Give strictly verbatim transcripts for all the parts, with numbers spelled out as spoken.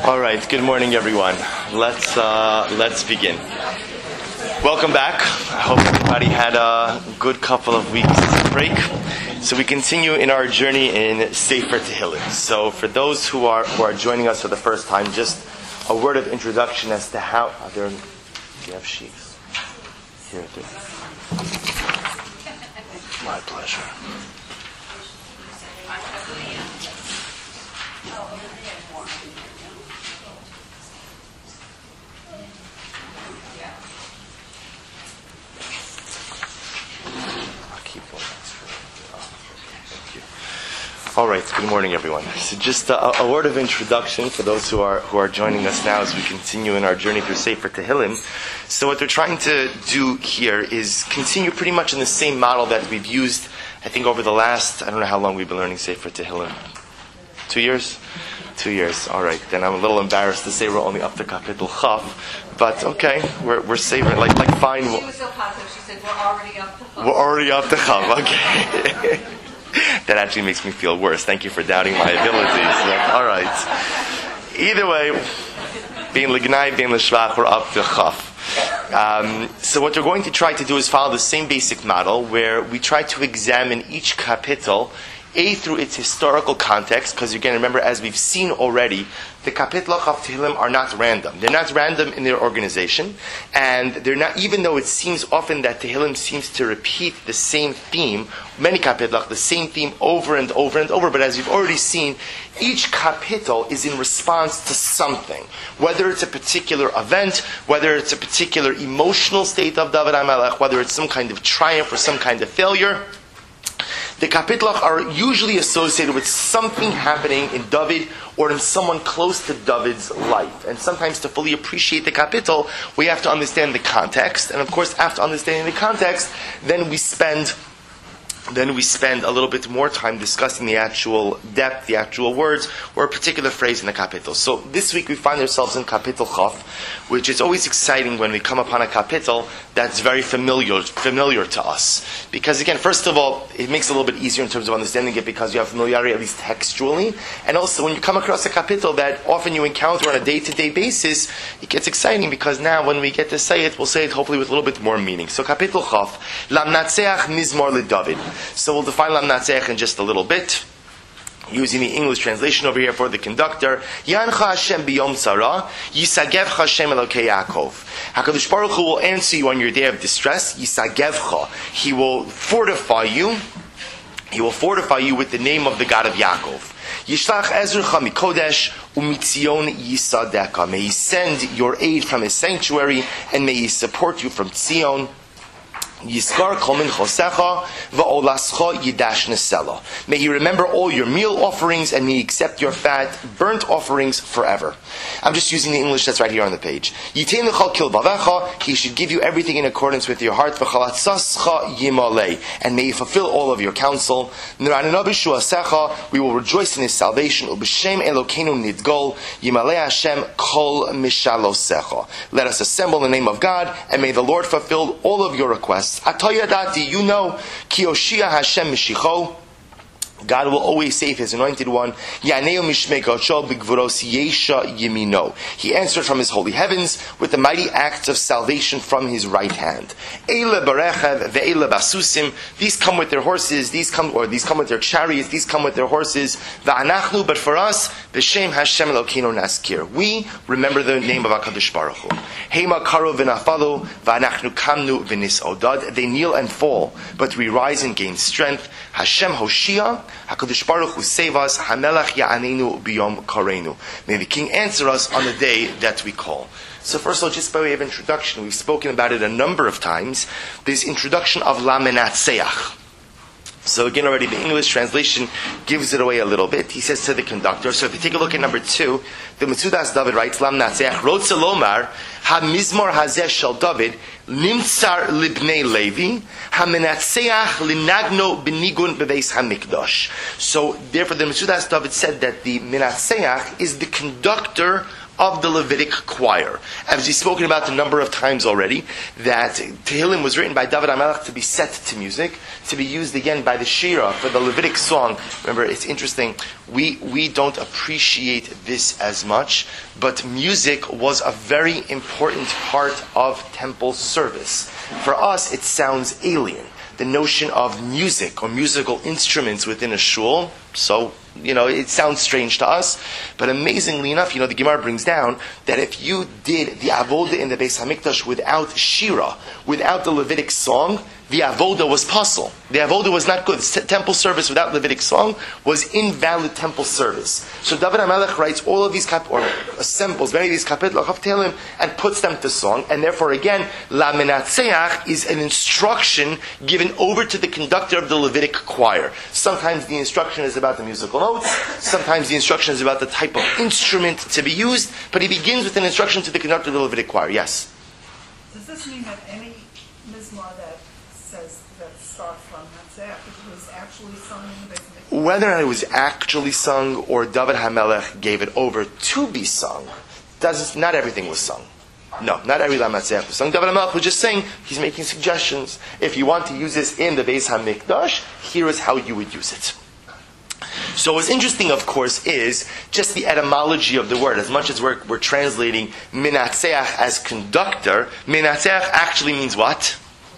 All right. Good morning, everyone. Let's uh, let's begin. Welcome back. I hope everybody had a good couple of weeks break. So we continue in our journey in Sefer Tehillim. So for those who are who are joining us for the first time, just a word of introduction as to how. Are there? Do you have sheets? Here, do. My pleasure. All right. Good morning, everyone. So, just a, a word of introduction for those who are who are joining us now as we continue in our journey through Sefer Tehillim. So, what we're trying to do here is continue pretty much in the same model that we've used, I think, over the last, I don't know how long we've been learning Sefer Tehillim. Two years? Two years. All right. Then I'm a little embarrassed to say we're only up to Kapitel Chav, but okay, we're we're saving like like fine. She was so positive. She said we're already up to Chav. We're already up to Chav. Okay. That actually makes me feel worse. Thank you for doubting my abilities. All right. Either way, being Lignai, being Lishvach, we're up to Chaf. Um, so what we're going to try to do is follow the same basic model where we try to examine each kapitel A through its historical context, because again, remember, as we've seen already, the Kapitel of Tehillim are not random. They're not random in their organization, and they're not, even though it seems often that Tehillim seems to repeat the same theme, many Kapitel, the same theme over and over and over, but as you've already seen, each Kapitel is in response to something. Whether it's a particular event, whether it's a particular emotional state of David HaMelech, whether it's some kind of triumph or some kind of failure, the Kapitlach are usually associated with something happening in David or in someone close to David's life. And sometimes to fully appreciate the Kapitel, we have to understand the context. And of course, after understanding the context, then we spend then we spend a little bit more time discussing the actual depth, the actual words, or a particular phrase in the kapitel. So this week we find ourselves in Kapitel Chaf, which is always exciting when we come upon a kapitel that's very familiar familiar to us. Because again, first of all, it makes it a little bit easier in terms of understanding it because you have familiarity, at least textually. And also when you come across a kapitel that often you encounter on a day-to-day basis, it gets exciting because now when we get to say it, we'll say it hopefully with a little bit more meaning. So Kapitel Chaf, Lamnatseach Mizmor LeDavid. So we'll define Lamnatseach in just a little bit, using the English translation over here for the conductor. Yancha Hashem biyom tzara, Yisagevcha Hashem Elokei Yaakov. HaKadosh Baruch Hu will answer you on your day of distress. Yisagevcha. He will fortify you. He will fortify you with the name of the God of Yaakov. Yishlach Ezrecha Mikodesh Umitzion Yisadeka. May He send your aid from His sanctuary, and may He support you from Tzion. Yiskar kol minchosecha va'olascha yidash nesela. May He remember all your meal offerings and may He accept your fat burnt offerings forever. I'm just using the English that's right here on the page. Yitein lecha kilvavecha. He should give you everything in accordance with your heart. V'chalatzascha yimalei. And may He fulfill all of your counsel. Niranena b'shuasecha. We will rejoice in His salvation. Ub'shem Elokeinu nidgol. Yimalei Hashem kol mishalosecha. Let us assemble in the name of God, and may the Lord fulfill all of your requests. Atoyadati, you know, Kiyoshia Hashem Mishicho. God will always save His anointed one. Yaneu mishmei kodsho b'gvuros yesha yimino. He answered from His holy heavens with the mighty acts of salvation from His right hand. Eile barechev ve'eile basusim. These come with their horses. These come, or these come with their chariots. These come with their horses. Va'anachnu, but for us, b'shem Hashem Elokeinu naskir. We remember the name of HaKadosh Baruch Hu. Heima karo v'nafalu va'anachnu kamnu v'nisodad. They kneel and fall, but we rise and gain strength. Hashem Hoshia. HaKadosh Baruch Hu save us. HaMelech Ya'anenu biyom karenu. May the King answer us on the day that we call. So first of all, just by way of introduction, we've spoken about it a number of times. This introduction of Lamnatseach. So again, already the English translation gives it away a little bit. He says to the conductor. So if you take a look at number two, the Metzudas David writes, Lamnatseach Rotze Lomar HaMizmor Hazeh Shel David Nimtzar Libnei Levi HaMenatseach Linagno Benigun Bebeis HaMikdash. So therefore, the Metzudas David said that the Menatseach is the conductor of the Levitic choir. As we've spoken about a number of times already, that Tehillim was written by David HaMelech to be set to music, to be used again by the Shira for the Levitic song. Remember, it's interesting, we, we don't appreciate this as much, but music was a very important part of temple service. For us, it sounds alien. The notion of music or musical instruments within a shul, so, you know, it sounds strange to us, but amazingly enough, you know, the Gemara brings down that if you did the avoda in the Beis HaMikdash without shira, without the Levitic song, the avoda was puzzle. The avoda was not good. Temple service without Levitic song was invalid temple service. So David HaMelech writes all of these cap or assembles many of these kapitel of Tehillim and puts them to song. And therefore, again, La Menatzeach is an instruction given over to the conductor of the Levitic choir. Sometimes the instruction is about the musical notes. Sometimes the instruction is about the type of instrument to be used. But he begins with an instruction to the conductor of the Levitic choir. Yes. Does this mean that any mizmor that says that starts from Natzeh, if it was actually sung in the Beis HaMikdash? Whether or not it was actually sung or David HaMelech gave it over to be sung, doesn't. Not everything was sung. No, not every Lam Natzeh was sung. David HaMelech was just saying, he's making suggestions. If you want to use this in the Beis HaMikdash, here is how you would use it. So what's interesting, of course, is just the etymology of the word. As much as we're, we're translating Menatzeach as conductor, Menatzeach actually means what?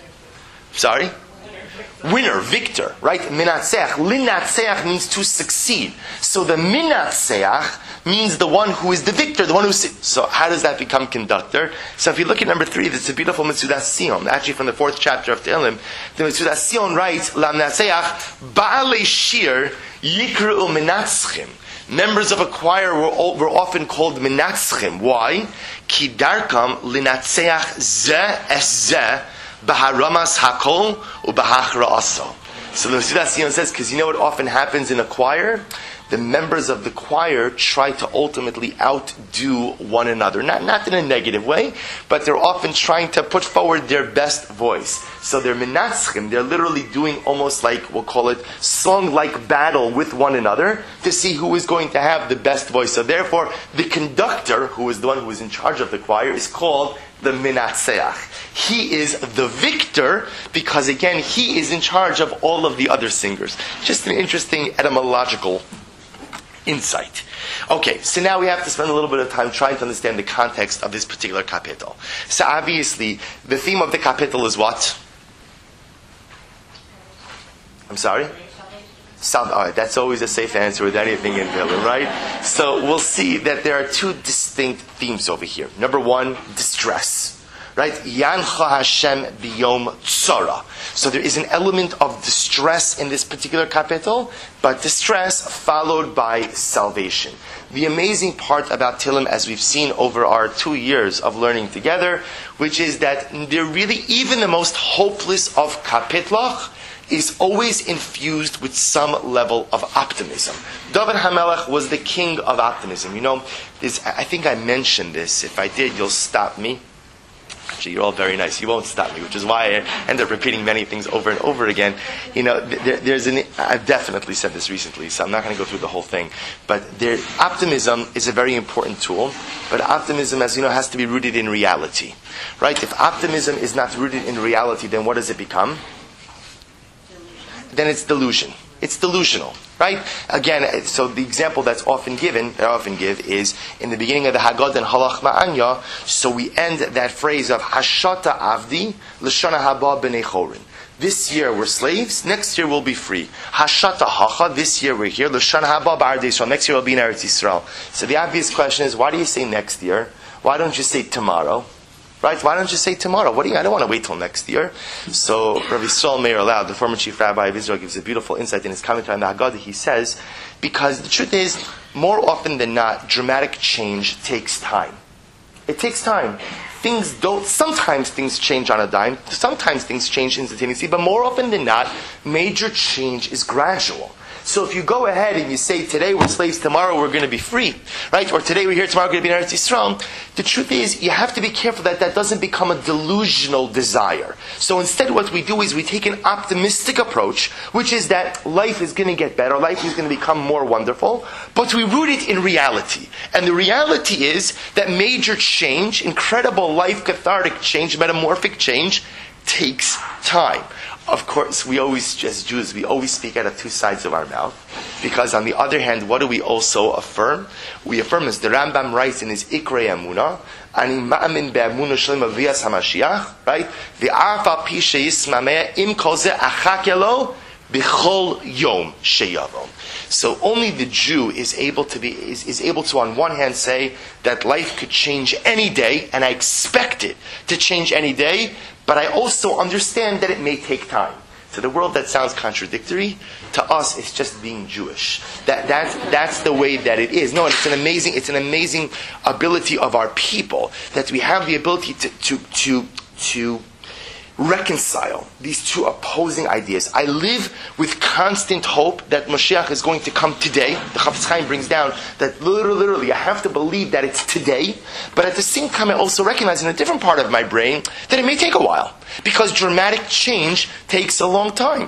Sorry? Winner, victor, right? Menatzeach. Linatzeach means to succeed. So the Menatzeach means the one who is the victor, the one who... So how does that become conductor? So if you look at number three, that's a beautiful Metzudas Sion, actually from the fourth chapter of Tehillim. The Metzudas Sion writes, La Menatzeach, Ba'alei Shir Yikru Menatzchim. Members of a choir were, all, were often called Menatzchim. Why? Ki darkam linatzeach ze es ze Baharamas hakol ubahachra aso. So the Metzudas Sion says, because you know what often happens in a choir? The members of the choir try to ultimately outdo one another. Not, not in a negative way, but they're often trying to put forward their best voice. So they're menatzchim, they're literally doing almost like, we'll call it, song-like battle with one another to see who is going to have the best voice. So therefore, the conductor, who is the one who is in charge of the choir, is called the menatzeach. He is the victor because, again, he is in charge of all of the other singers. Just an interesting etymological insight. Okay, so now we have to spend a little bit of time trying to understand the context of this particular kapitel. So obviously, the theme of the kapitel is what? I'm sorry? Sal- all right, that's always a safe answer with anything in Tehillim, right? So we'll see that there are two distinct themes over here. Number one, distress. Right? Yancha Hashem biyom tzara. So there is an element of distress in this particular kapitel, but distress followed by salvation. The amazing part about Tehillim, as we've seen over our two years of learning together, which is that they're really, even the most hopeless of kapitlach is always infused with some level of optimism. David HaMelech was the king of optimism. You know, this, I think I mentioned this. If I did, you'll stop me. Actually, you're all very nice. You won't stop me, which is why I end up repeating many things over and over again. You know, there, there's an. I've definitely said this recently, so I'm not going to go through the whole thing. But there, optimism is a very important tool. But optimism, as you know, has to be rooted in reality, right? If optimism is not rooted in reality, then what does it become? Then it's delusion. It's delusional, right? Again, so the example that's often given, that I often give, is in the beginning of the Haggadah and Halach Ma'anya. So we end that phrase of Hashata Avdi L'Shana Haba B'nei Chorin. This year we're slaves. Next year we'll be free. Hashata Hacha. This year we're here. L'Shana Haba B'Ardei Yisrael. Next year we'll be in Eretz Yisrael. So the obvious question is, why do you say next year? Why don't you say tomorrow? Right? Why don't you say tomorrow? What do you? I don't want to wait till next year. So Rabbi Yisrael Meir Laud, the former chief rabbi of Israel, gives a beautiful insight in his commentary on the Haggadah. He says, because the truth is, more often than not, dramatic change takes time. It takes time. Things don't. Sometimes things change on a dime. Sometimes things change instantaneously. But more often than not, major change is gradual. So if you go ahead and you say, today we're slaves, tomorrow we're going to be free, right? Or today we're here, tomorrow we're going to be in Eretz Yisrael. The truth is, you have to be careful that that doesn't become a delusional desire. So instead what we do is we take an optimistic approach, which is that life is going to get better, life is going to become more wonderful, but we root it in reality. And the reality is that major change, incredible life, cathartic change, metamorphic change, takes time. Of course, we always, as Jews, we always speak out of two sides of our mouth. Because on the other hand, what do we also affirm? We affirm, as the Rambam writes in his Ikrei Emunah, Ani ma'amin be'emunah shlem aviyas HaMashiach, right? Ve'af al pi she'yismameh im kol zeh achak elo b'chol yom she'yavo. So only the Jew is able to be is, is able to, on one hand, say that life could change any day, and I expect it to change any day, but I also understand that it may take time. To the world, that sounds contradictory. To us, it's just being Jewish. That that's that's the way that it is. No, and it's an amazing it's an amazing ability of our people that we have the ability to to to to reconcile these two opposing ideas. I live with constant hope that Mashiach is going to come today. The Chafetz Chaim brings down that literally, literally, I have to believe that it's today, but at the same time I also recognize in a different part of my brain that it may take a while, because dramatic change takes a long time.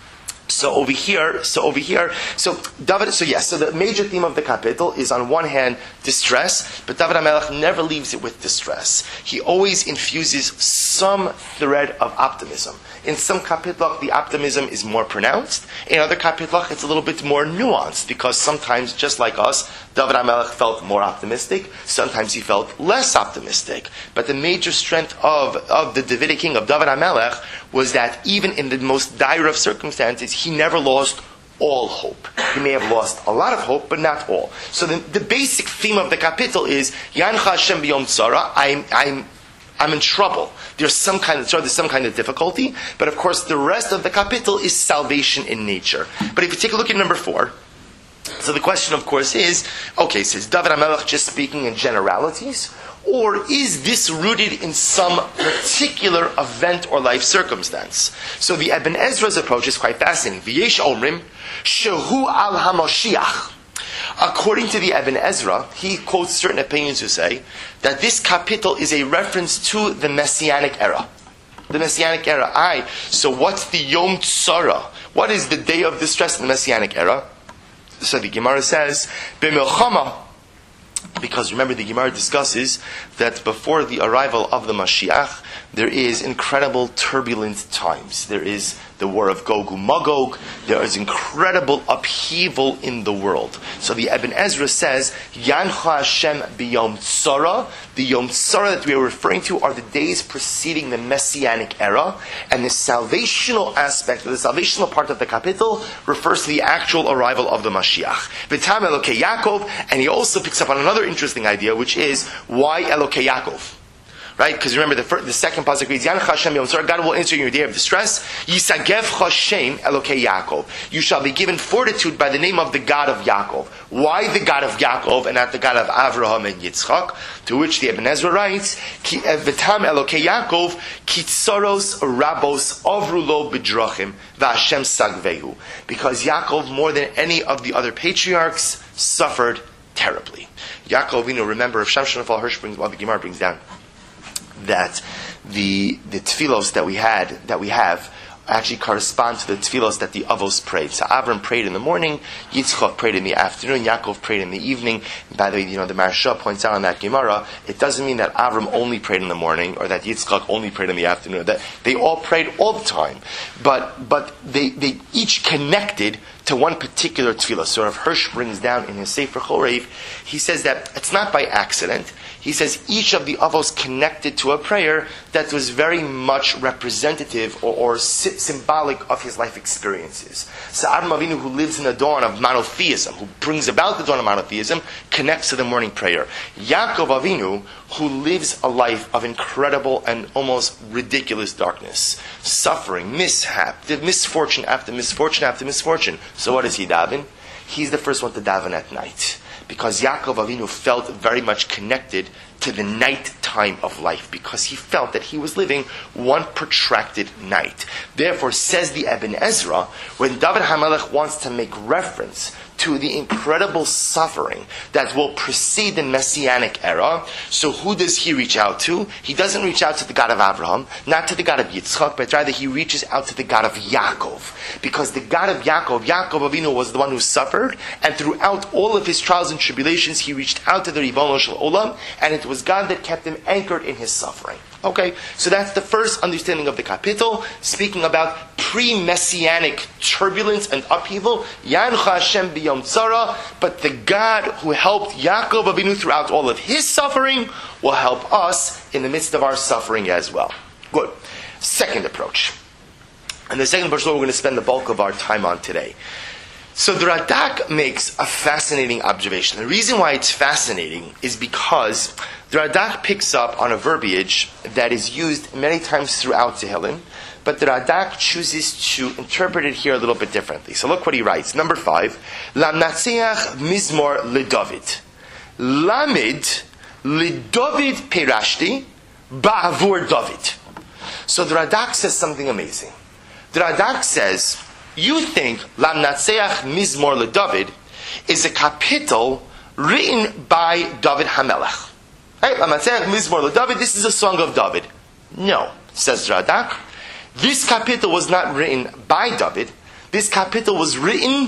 So over here, so over here, so David, so yes, so the major theme of the kapitel is on one hand distress, but David HaMelech never leaves it with distress. He always infuses some thread of optimism. In some kapitel, the optimism is more pronounced. In other kapitel, it's a little bit more nuanced, because sometimes, just like us, David HaMelech felt more optimistic. Sometimes he felt less optimistic. But the major strength of, of the Davidic king, of David HaMelech, was that even in the most dire of circumstances, he never lost all hope. He may have lost a lot of hope, but not all. So the, the basic theme of the kapitel is, Yancha Hashem b'yom tzara, I'm, I'm, I'm in trouble. There's some kind of there's some kind of difficulty, but of course the rest of the kapitel is salvation in nature. But if you take a look at number four, so the question of course is, okay, so is David HaMelech just speaking in generalities? Or is this rooted in some particular event or life circumstance? So the Ibn Ezra's approach is quite fascinating. V'yesh omrim shehu al HaMashiach. According to the Ibn Ezra, he quotes certain opinions who say that this kapitel is a reference to the Messianic era. The Messianic era. Aye. So what's the Yom Tzara? What is the day of distress in the Messianic era? So the Gemara says, B'milchama. Because remember, the Gemara discusses that before the arrival of the Mashiach, there is incredible turbulent times. There is the war of Gog and Magog. There is incredible upheaval in the world. So the Ibn Ezra says, Yancha Hashem b'yom tzara. The Yom Tzara that we are referring to are the days preceding the Messianic era. And the salvational aspect, or the salvational part of the kapitel, refers to the actual arrival of the Mashiach. V'tam Elokei Yaakov, and he also picks up on another interesting idea, which is, why Elokei Yaakov? Right? Because remember, the, first, the second pasuk reads, Yancha Hashem Yom Tzara, God will answer you in your day of distress. Yisagev Hashem Elokei Yaakov. You shall be given fortitude by the name of the God of Yaakov. Why the God of Yaakov and not the God of Avraham and Yitzchak? To which the Ibn Ezra writes, Ki Evitam Elokei Yaakov, Kitzoros Rabos Avrulo B'drachim V'Hashem Sagvehu. Because Yaakov, more than any of the other patriarchs, suffered terribly. Yaakov, you know, remember, if Sham Shonafal Hirsch brings, well, the Gemara brings down, that the the tefillos that we had that we have actually correspond to the tefillos that the Avos prayed. So Avram prayed in the morning, Yitzchak prayed in the afternoon, Yaakov prayed in the evening. And by the way, you know, the Maharsha points out on that Gemara, it doesn't mean that Avram only prayed in the morning or that Yitzchak only prayed in the afternoon. That they all prayed all the time, but but they they each connected to one particular tefillah. So Rav Hirsch brings down in his Sefer Chorev, he says that it's not by accident. He says each of the avos connected to a prayer that was very much representative or, or si- symbolic of his life experiences. So Avraham Avinu, who lives in the dawn of monotheism, who brings about the dawn of monotheism, connects to the morning prayer. Yaakov Avinu, who lives a life of incredible and almost ridiculous darkness, suffering, mishap, misfortune after misfortune after misfortune. So what does he daven? He's the first one to daven at night. Because Yaakov Avinu felt very much connected to the night time of life, because he felt that he was living one protracted night. Therefore, says the Ibn Ezra, when David HaMelech wants to make reference to the incredible suffering that will precede the Messianic era, so who does he reach out to? He doesn't reach out to the God of Abraham, not to the God of Yitzchak, but rather he reaches out to the God of Yaakov. Because the God of Yaakov, Yaakov Avinu, was the one who suffered, and throughout all of his trials and tribulations, he reached out to the Ribono Shel Olam, and it was God that kept him anchored in his suffering. Okay, so that's the first understanding of the kapitel, speaking about pre-messianic turbulence and upheaval. Yancha Hashem b'yom tzara, but the God who helped Yaakov Avinu throughout all of his suffering will help us in the midst of our suffering as well. Good. Second approach. And the second approach is what we're going to spend the bulk of our time on today. So the Radak makes a fascinating observation. The reason why it's fascinating is because the Radak picks up on a verbiage that is used many times throughout Tehillim, but the Radak chooses to interpret it here a little bit differently. So look what he writes. Number five, Lamnatseach Mizmor LeDavid. Lamid LeDavid Perashti Ba'avur David. So the Radak says something amazing. The Radak says, you think Lamnatseach Mizmor LeDavid is a kapitel written by David HaMelech. Right? Lamnatseach Mizmor LeDavid, this is a song of David. No, says Radak. This kapitel was not written by David. This kapitel was written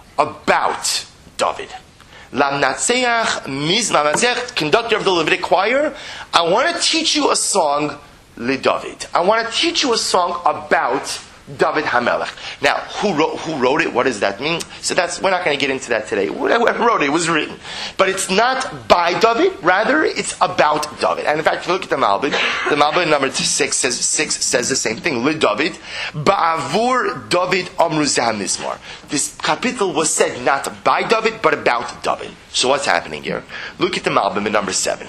about David. Lamnatseach Mizmor LeDavid, conductor of the Levitic choir, I want to teach you a song LeDavid. I want to teach you a song about David HaMelech. Now, who wrote, who wrote it? What does that mean? So that's, we're not going to get into that today. Whoever wrote it, it was written. But it's not by David, rather it's about David. And in fact, if you look at the Malbim, the Malbim number six says, six says the same thing. Le David, Ba'avur David Amru Zeh HaMizmor. This kapitel was said not by David, but about David. So what's happening here? Look at the Malbim in number seven.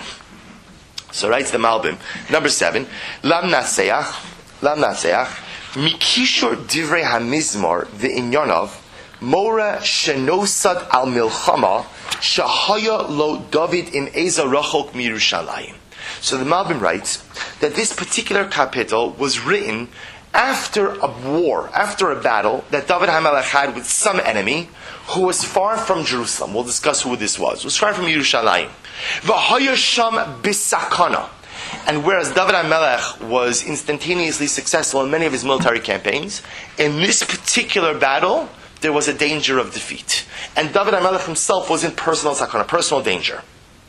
So writes the Malbim, number seven, Lam Natseach, Lam Natseach, Mikishor divrei hamizmor ve'inyanov mora shenosad al milchama shahaya lo David im eza rachok mirushalayim. So the Malbim writes that this particular kapitel was written after a war, after a battle that David HaMelech had with some enemy who was far from Jerusalem. We'll discuss who this was. It was far from Yerushalayim. V'haya sham bisakana. And whereas David HaMelech was instantaneously successful in many of his military campaigns, in this particular battle, there was a danger of defeat. And David HaMelech himself was in personal sakana, personal danger.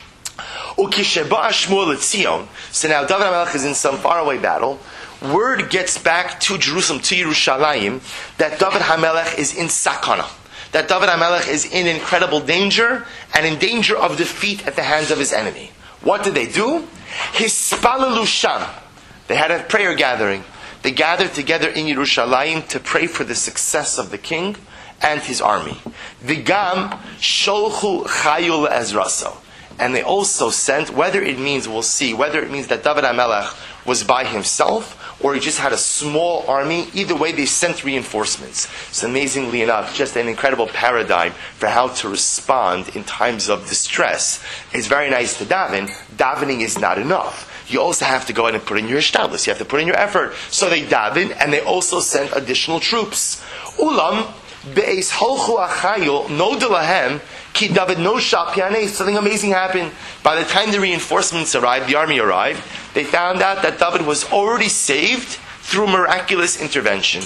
Ukisheba Shmuel Tzion. So now David HaMelech is in some faraway battle. Word gets back to Jerusalem, to Yerushalayim, that David HaMelech is in sakana. That David HaMelech is in incredible danger, and in danger of defeat at the hands of his enemy. What did they do? Hispalalu Sham. They had a prayer gathering. They gathered together in Yerushalayim to pray for the success of the king and his army. Vigam Sholchu Chayul Ezraso. And they also sent, whether it means, we'll see, whether it means that David HaMelech was by himself, or he just had a small army, either way they sent reinforcements. So amazingly enough, just an incredible paradigm for how to respond in times of distress. It's very nice to daven. Davening is not enough. You also have to go in and put in your hishtadlus. You have to put in your effort. So they daven, and they also sent additional troops. Ulam be'es holchu achayil nodelahem ki David no shal pianei. Something amazing happened. By the time the reinforcements arrived, the army arrived, they found out that David was already saved through miraculous intervention.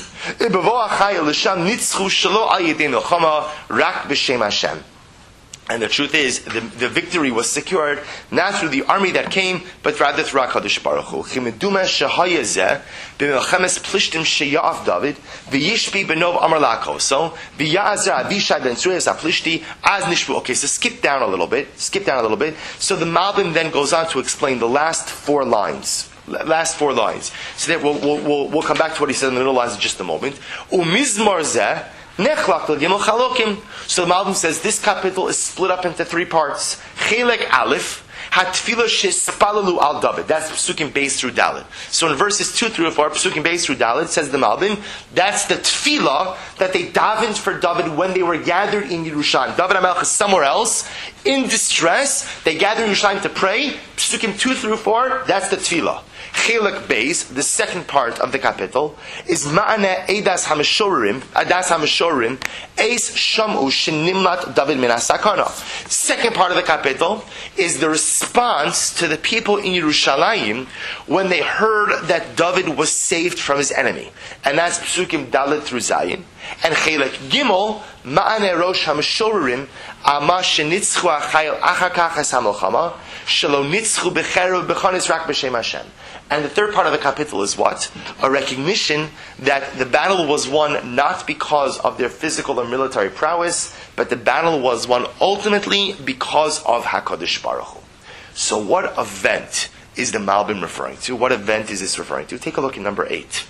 And the truth is, the, the victory was secured not through the army that came, but rather through HaKadosh Baruch Hu. Chimeduma shehayezeh b'melchemes plishtim sheya'af David v'yishpi benov amar lakoso v'ya'azra avishai ben Tzruya zaplishti az nishbu. Okay, so skip down a little bit. Skip down a little bit. So the Malbim then goes on to explain the last four lines. Last four lines. So that we'll, we'll, we'll, we'll come back to what he said in the middle lines in just a moment. Umizmor zeh. So the Malbim says this kapitel is split up into three parts. Chelek Aleph, Hatfila shespalalu al David. That's Psukim Beis through Dalet. So in verses two through four, Psukim Beis through Dalet, says the Malbim, that's the tefillah that they davened for David when they were gathered in Yerushalayim. David HaMelech is somewhere else, in distress. They gathered in Yerushalayim to pray. Psukim two through four, that's the tefillah. Chelek Beis, the second part of the capital, is Ma'ane Eidas HaMeshorim, Adas HaMeshorim, Eis Shamu Shenimlat David Min HaSakana. Second part of the capital is the response to the people in Yerushalayim when they heard that David was saved from his enemy. And that's Psukim Dalet through Zayin. And Chelek Gimel, Ma'ane Rosh HaMeshorim, Ama Shenitzchu HaChayil Achakach HaSamilchama, Shelo Nitzchu Becheru Bechonis Rak B'Shem Hashem. And the third part of the capital is what? A recognition that the battle was won not because of their physical or military prowess, but the battle was won ultimately because of HaKadosh Baruch Hu. So what event is the Malbim referring to? What event is this referring to? Take a look at number eight.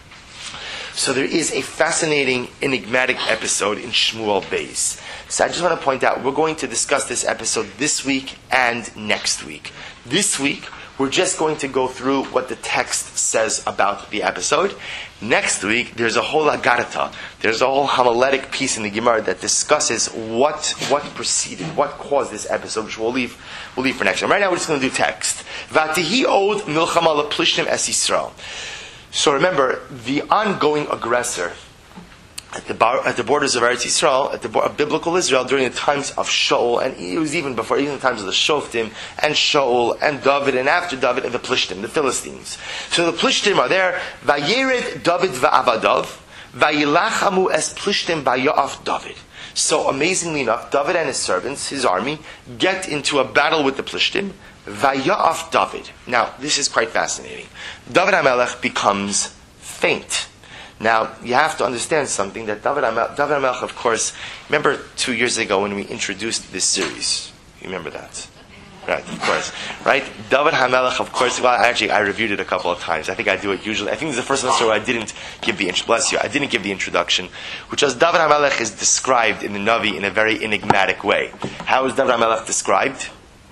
So there is a fascinating, enigmatic episode in Shmuel Beis. So I just want to point out, we're going to discuss this episode this week and next week. This week, we're just going to go through what the text says about the episode. Next week, there's a whole Agarata. There's a whole homiletic piece in the Gemara that discusses what what preceded, what caused this episode, which we'll leave we'll leave for next time. Right now, we're just going to do text. Vatihi od milchama leplishtim es Yisrael. So remember, the ongoing aggressor at the bar, at the borders of Eretz Yisrael, at the of biblical Israel, during the times of Shaul, and it was even before, even the times of the Shoftim, and Shaul, and David, and after David, and the Plishtim, the Philistines. So the Plishtim are there. Vayered David va'avadav, vayilachamu es Plishtim ba'ya'af David. So amazingly enough, David and his servants, his army, get into a battle with the Plishtim. Vaya'af David. Now, this is quite fascinating. David HaMelech becomes faint. Now, you have to understand something, that David HaMelech, David HaMelech, of course, remember two years ago when we introduced this series? You remember that? Right, of course. Right? David HaMelech, of course, well, actually, I reviewed it a couple of times. I think I do it usually. I think this is the first semester where I didn't give the, bless you, I didn't give the introduction, which was David HaMelech is described in the Navi in a very enigmatic way. How is David HaMelech described?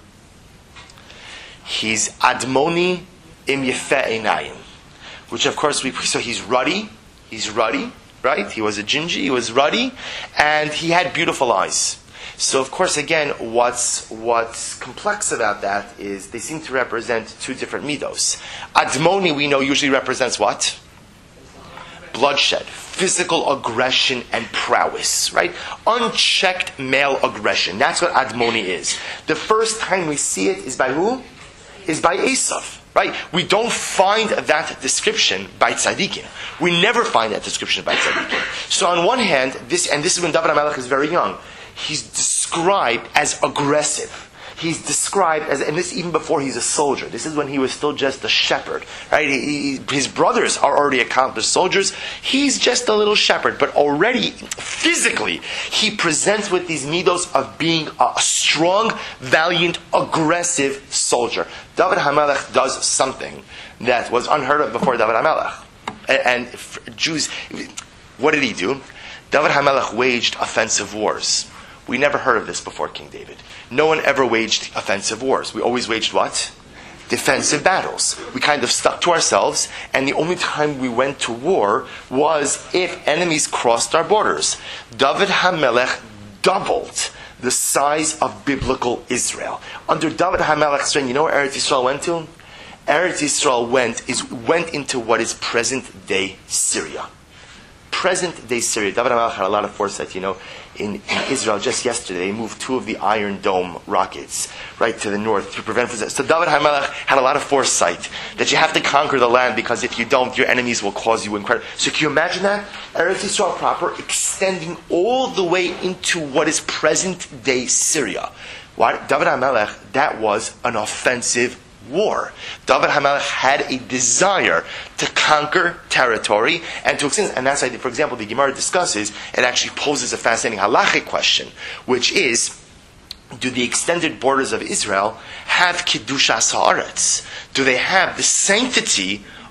He's Admoni im Yefeh Einayim, which of course we, so he's ruddy, he's ruddy, right? He was a gingy, he was ruddy, and he had beautiful eyes. So of course, again, what's what's complex about that is they seem to represent two different midos. Admoni, we know, usually represents what? Bloodshed, physical aggression and prowess, right? Unchecked male aggression. That's what Admoni is. The first time we see it is by who? Is by Esav, right? We don't find that description by tzaddikim. We never find that description by tzaddikim. So on one hand, this, and this is when David HaMelech is very young, he's described as aggressive. He's described as, and this even before he's a soldier. This is when he was still just a shepherd, right? He, he, his brothers are already accomplished soldiers. He's just a little shepherd, but already physically he presents with these midos of being a strong, valiant, aggressive soldier. David HaMelech does something that was unheard of before David HaMelech, and, and Jews. What did he do? David HaMelech waged offensive wars. We never heard of this before King David. No one ever waged offensive wars. We always waged what? Defensive battles. We kind of stuck to ourselves, and the only time we went to war was if enemies crossed our borders. David HaMelech doubled the size of biblical Israel. Under David HaMelech's reign, you know where Eretz Yisrael went to? Eretz Yisrael went, is, went into what is present-day Syria. Present-day Syria. David HaMelech had a lot of foresight, you know. In, in Israel, just yesterday, they moved two of the Iron Dome rockets right to the north to prevent. So David HaMelech had a lot of foresight that you have to conquer the land, because if you don't, your enemies will cause you incredible. So can you imagine that? Eretz Yisrael proper, extending all the way into what is present-day Syria. What? David HaMelech, that was an offensive war. David HaMelech had a desire to conquer territory and to extend, and that's why, for example, the Gemara discusses, it actually poses a fascinating halachic question, which is, do the extended borders of Israel have Kedushas Haaretz? Do they have the sanctity of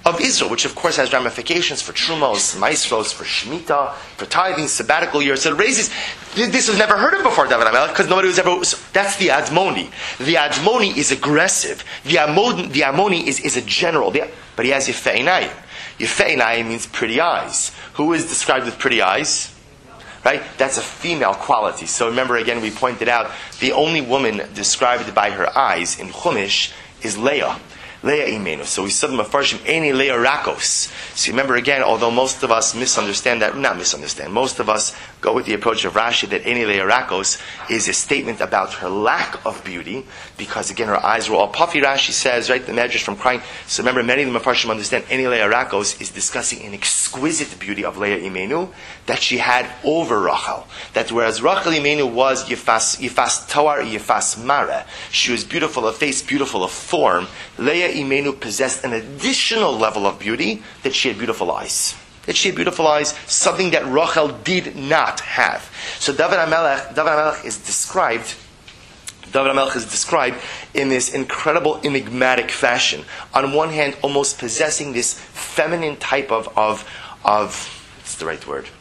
of Israel, which of course has ramifications for Trumos, Maestros, for Shemitah, for tithing, sabbatical years. So it raises, this was never heard of before David HaMelech, because nobody was ever, so that's the Admoni. The Admoni is aggressive. The Amoni, the Amoni is, is a general, but he has Yefei Einayim. Yefei Einayim means pretty eyes. Who is described with pretty eyes? Right? That's a female quality. So remember again, we pointed out, the only woman described by her eyes in Chumash is Leah. Leah Imenu. So we said the Mefarshim, Eini Leah Rakos. So remember again, although most of us misunderstand that, not misunderstand, most of us go with the approach of Rashi that Eini Leah Rakos is a statement about her lack of beauty, because again, her eyes were all puffy. Rashi says, right, the Medrash from crying. So remember, many of the Mefarshim understand Eini Leah Rakos is discussing an exquisite beauty of Leah Imenu that she had over Rachel. That whereas Rachel Imenu was Yifas, Yifas Toar, Yifas Mara, she was beautiful of face, beautiful of form, Leah Imenu possessed an additional level of beauty, that she had beautiful eyes. That she had beautiful eyes, something that Rachel did not have. So David HaMelech, David HaMelech is described, David HaMelech is described in this incredible enigmatic fashion. On one hand, almost possessing this feminine type of, of, of what's the right word?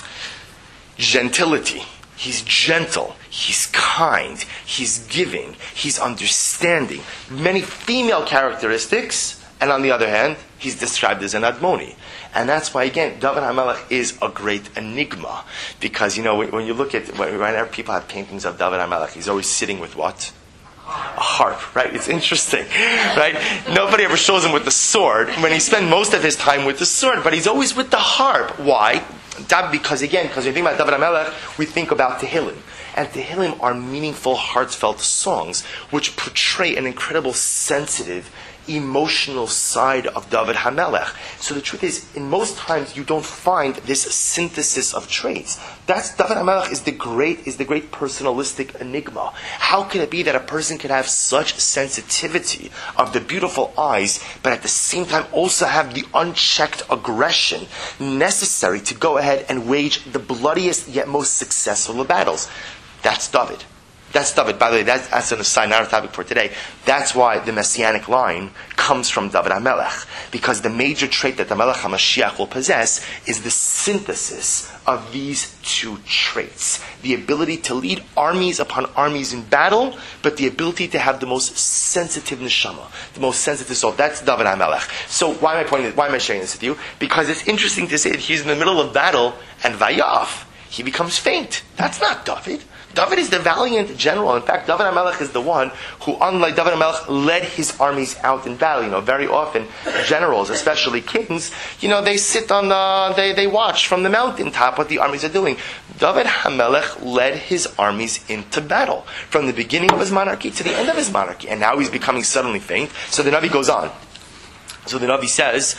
Gentility. He's gentle, he's kind, he's giving, he's understanding. Many female characteristics, and on the other hand, he's described as an Admoni. And that's why, again, David HaMelech is a great enigma. Because, you know, when you look at, whenever people have paintings of David HaMelech, he's always sitting with what? A harp, right? It's interesting, right? Nobody ever shows him with the sword, when he spent most of his time with the sword, but he's always with the harp. Why? Because again, because when we think about David HaMelech, we think about Tehillim. And Tehillim are meaningful, heartfelt songs which portray an incredible, sensitive, emotional side of David HaMelech. So the truth is, in most times you don't find this synthesis of traits. That's David HaMelech is the great is the great personalistic enigma. How can it be that a person can have such sensitivity of the beautiful eyes, but at the same time also have the unchecked aggression necessary to go ahead and wage the bloodiest yet most successful of battles? That's David. That's David. By the way, that's, that's an aside, not a topic for today. That's why the Messianic line comes from David HaMelech. Because the major trait that the Melech HaMashiach will possess is the synthesis of these two traits. The ability to lead armies upon armies in battle, but the ability to have the most sensitive neshama, the most sensitive soul. That's David HaMelech. So why am I pointing this, why am I sharing this with you? Because it's interesting to say that he's in the middle of battle, and Vayaf, he becomes faint. That's not David. David is the valiant general. In fact, David HaMelech is the one who, unlike David HaMelech, led his armies out in battle. You know, very often, generals, especially kings, you know, they sit on the, they, they watch from the mountaintop what the armies are doing. David HaMelech led his armies into battle, from the beginning of his monarchy to the end of his monarchy. And now he's becoming suddenly faint. So the Navi goes on. So the Navi says,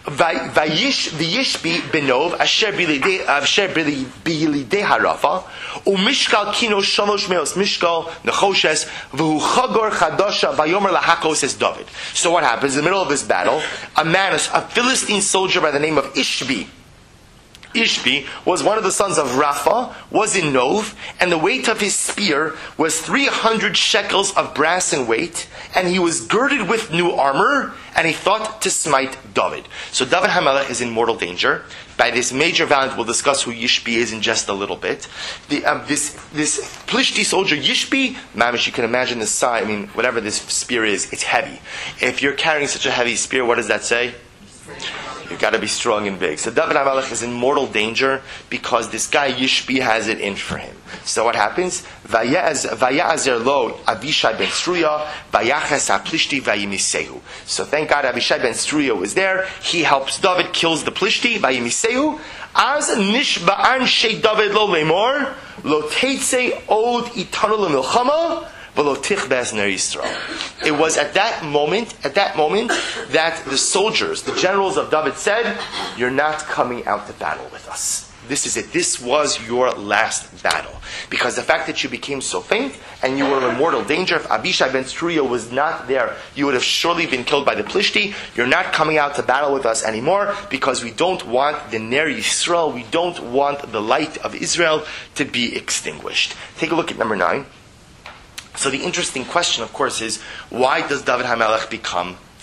"Vayish v'yishbi benov asher bilidei asher bilidei harafa umishkal kino shalosh meos mishkal nechoshes v'hu chagor chadasha vayomer lahakos," says David. So what happens in the middle of this battle? A man, a Philistine soldier by the name of Ishbi. Ishbi was one of the sons of Rapha, was in Nov, and the weight of his spear was three hundred shekels of brass in weight, and he was girded with new armor, and he thought to smite David. So David HaMelech is in mortal danger. By this major valiant, we'll discuss who Yishbi is in just a little bit. The, um, this this Plishti soldier, Yishbi, mamish, you can imagine the size, I mean, whatever this spear is, it's heavy. If you're carrying such a heavy spear, what does that say? You've got to be strong and big. So David HaMelech is in mortal danger because this guy Yishbi has it in for him. So what happens? Vayazer lo Abishai ben Sruya, vayaches haplishti vayimisehu. So thank God Abishai ben Sruya was there. He helps David, kills the Plishti, vayimisehu. Az nishba'an shei David lo lemor, lo teitze od itanu lemilchama, it was at that moment, at that moment, that the soldiers, the generals of David said, "You're not coming out to battle with us. This is it. This was your last battle." Because the fact that you became so faint and you were in mortal danger, if Abishai ben Sruya was not there, you would have surely been killed by the Plishti. You're not coming out to battle with us anymore because we don't want the Ner Yisrael, we don't want the light of Israel to be extinguished. Take a look at number nine. So the interesting question, of course, is why does David HaMelech become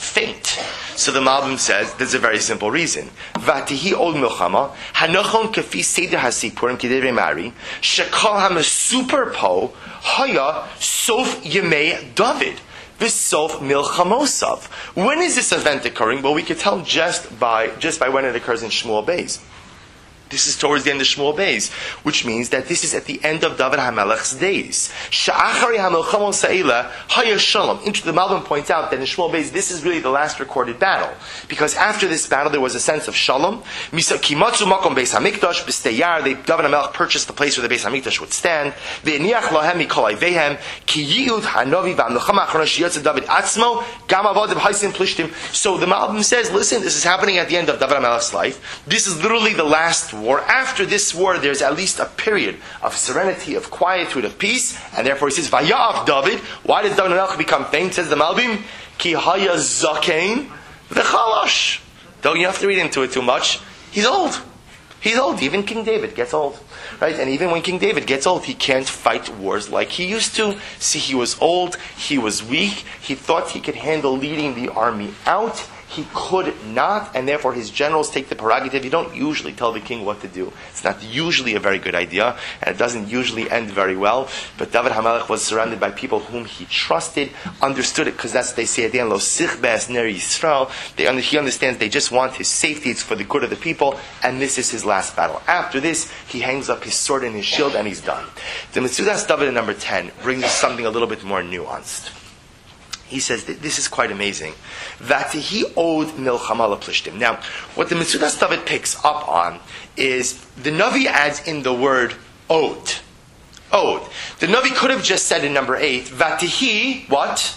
faint. So the Malbim says there's a very simple reason. Vatihi od milchama hanachon kafi seder hasipurim kedevei mari shekal hamasuper po haya sof yemei David. V'sof milchamosav. When is this event occurring? Well, we could tell just by just by when it occurs in Shmuel Beis. This is towards the end of Shmuel Beis, which means that this is at the end of David HaMelech's days. Sha'achari HaMelchamo Sa'ila Haya Shalom. Into the Malbim points out that in Shmuel Beis, this is really the last recorded battle. Because after this battle, there was a sense of Shalom. Kimatzu Makom Beis HaMikdash B'steyar. David HaMelech purchased the place where the Beis HaMikdash would stand. Ve'eniach Lohem Mikol Ayvehem. Ki Yiyud HaNovi V'Amilchama Achrona Sheyotze David Atzmo Gam Avodim Haisim Plishtim. So the Malbim says, listen, this is happening at the end of David HaMelech's life. This is literally the last war. After this war, there's at least a period of serenity, of quietude, of peace, and therefore he says, Vaya'af David. Why does David HaMelech become faint? Says the Malbim, Ki haya zakein v'chalash. Don't you have to read into it too much? He's old. He's old. Even King David gets old. Right? And even when King David gets old, he can't fight wars like he used to. See, he was old, he was weak, he thought he could handle leading the army out. He could not, and therefore his generals take the prerogative. You don't usually tell the king what to do. It's not usually a very good idea, and it doesn't usually end very well. But David HaMelech was surrounded by people whom he trusted, understood it, because that's what they say at the end, Lo sich be'es ner Yisrael. They under, he understands they just want his safety, it's for the good of the people, and this is his last battle. After this, he hangs up his sword and his shield, and he's done. The Metzudas David in number ten brings us something a little bit more nuanced. He says that this is quite amazing. That he owed milchama leplishtim. Now, what the Metzudas David picks up on is the Navi adds in the word owed. Owed. The Navi could have just said in number eight, Vatihi, what?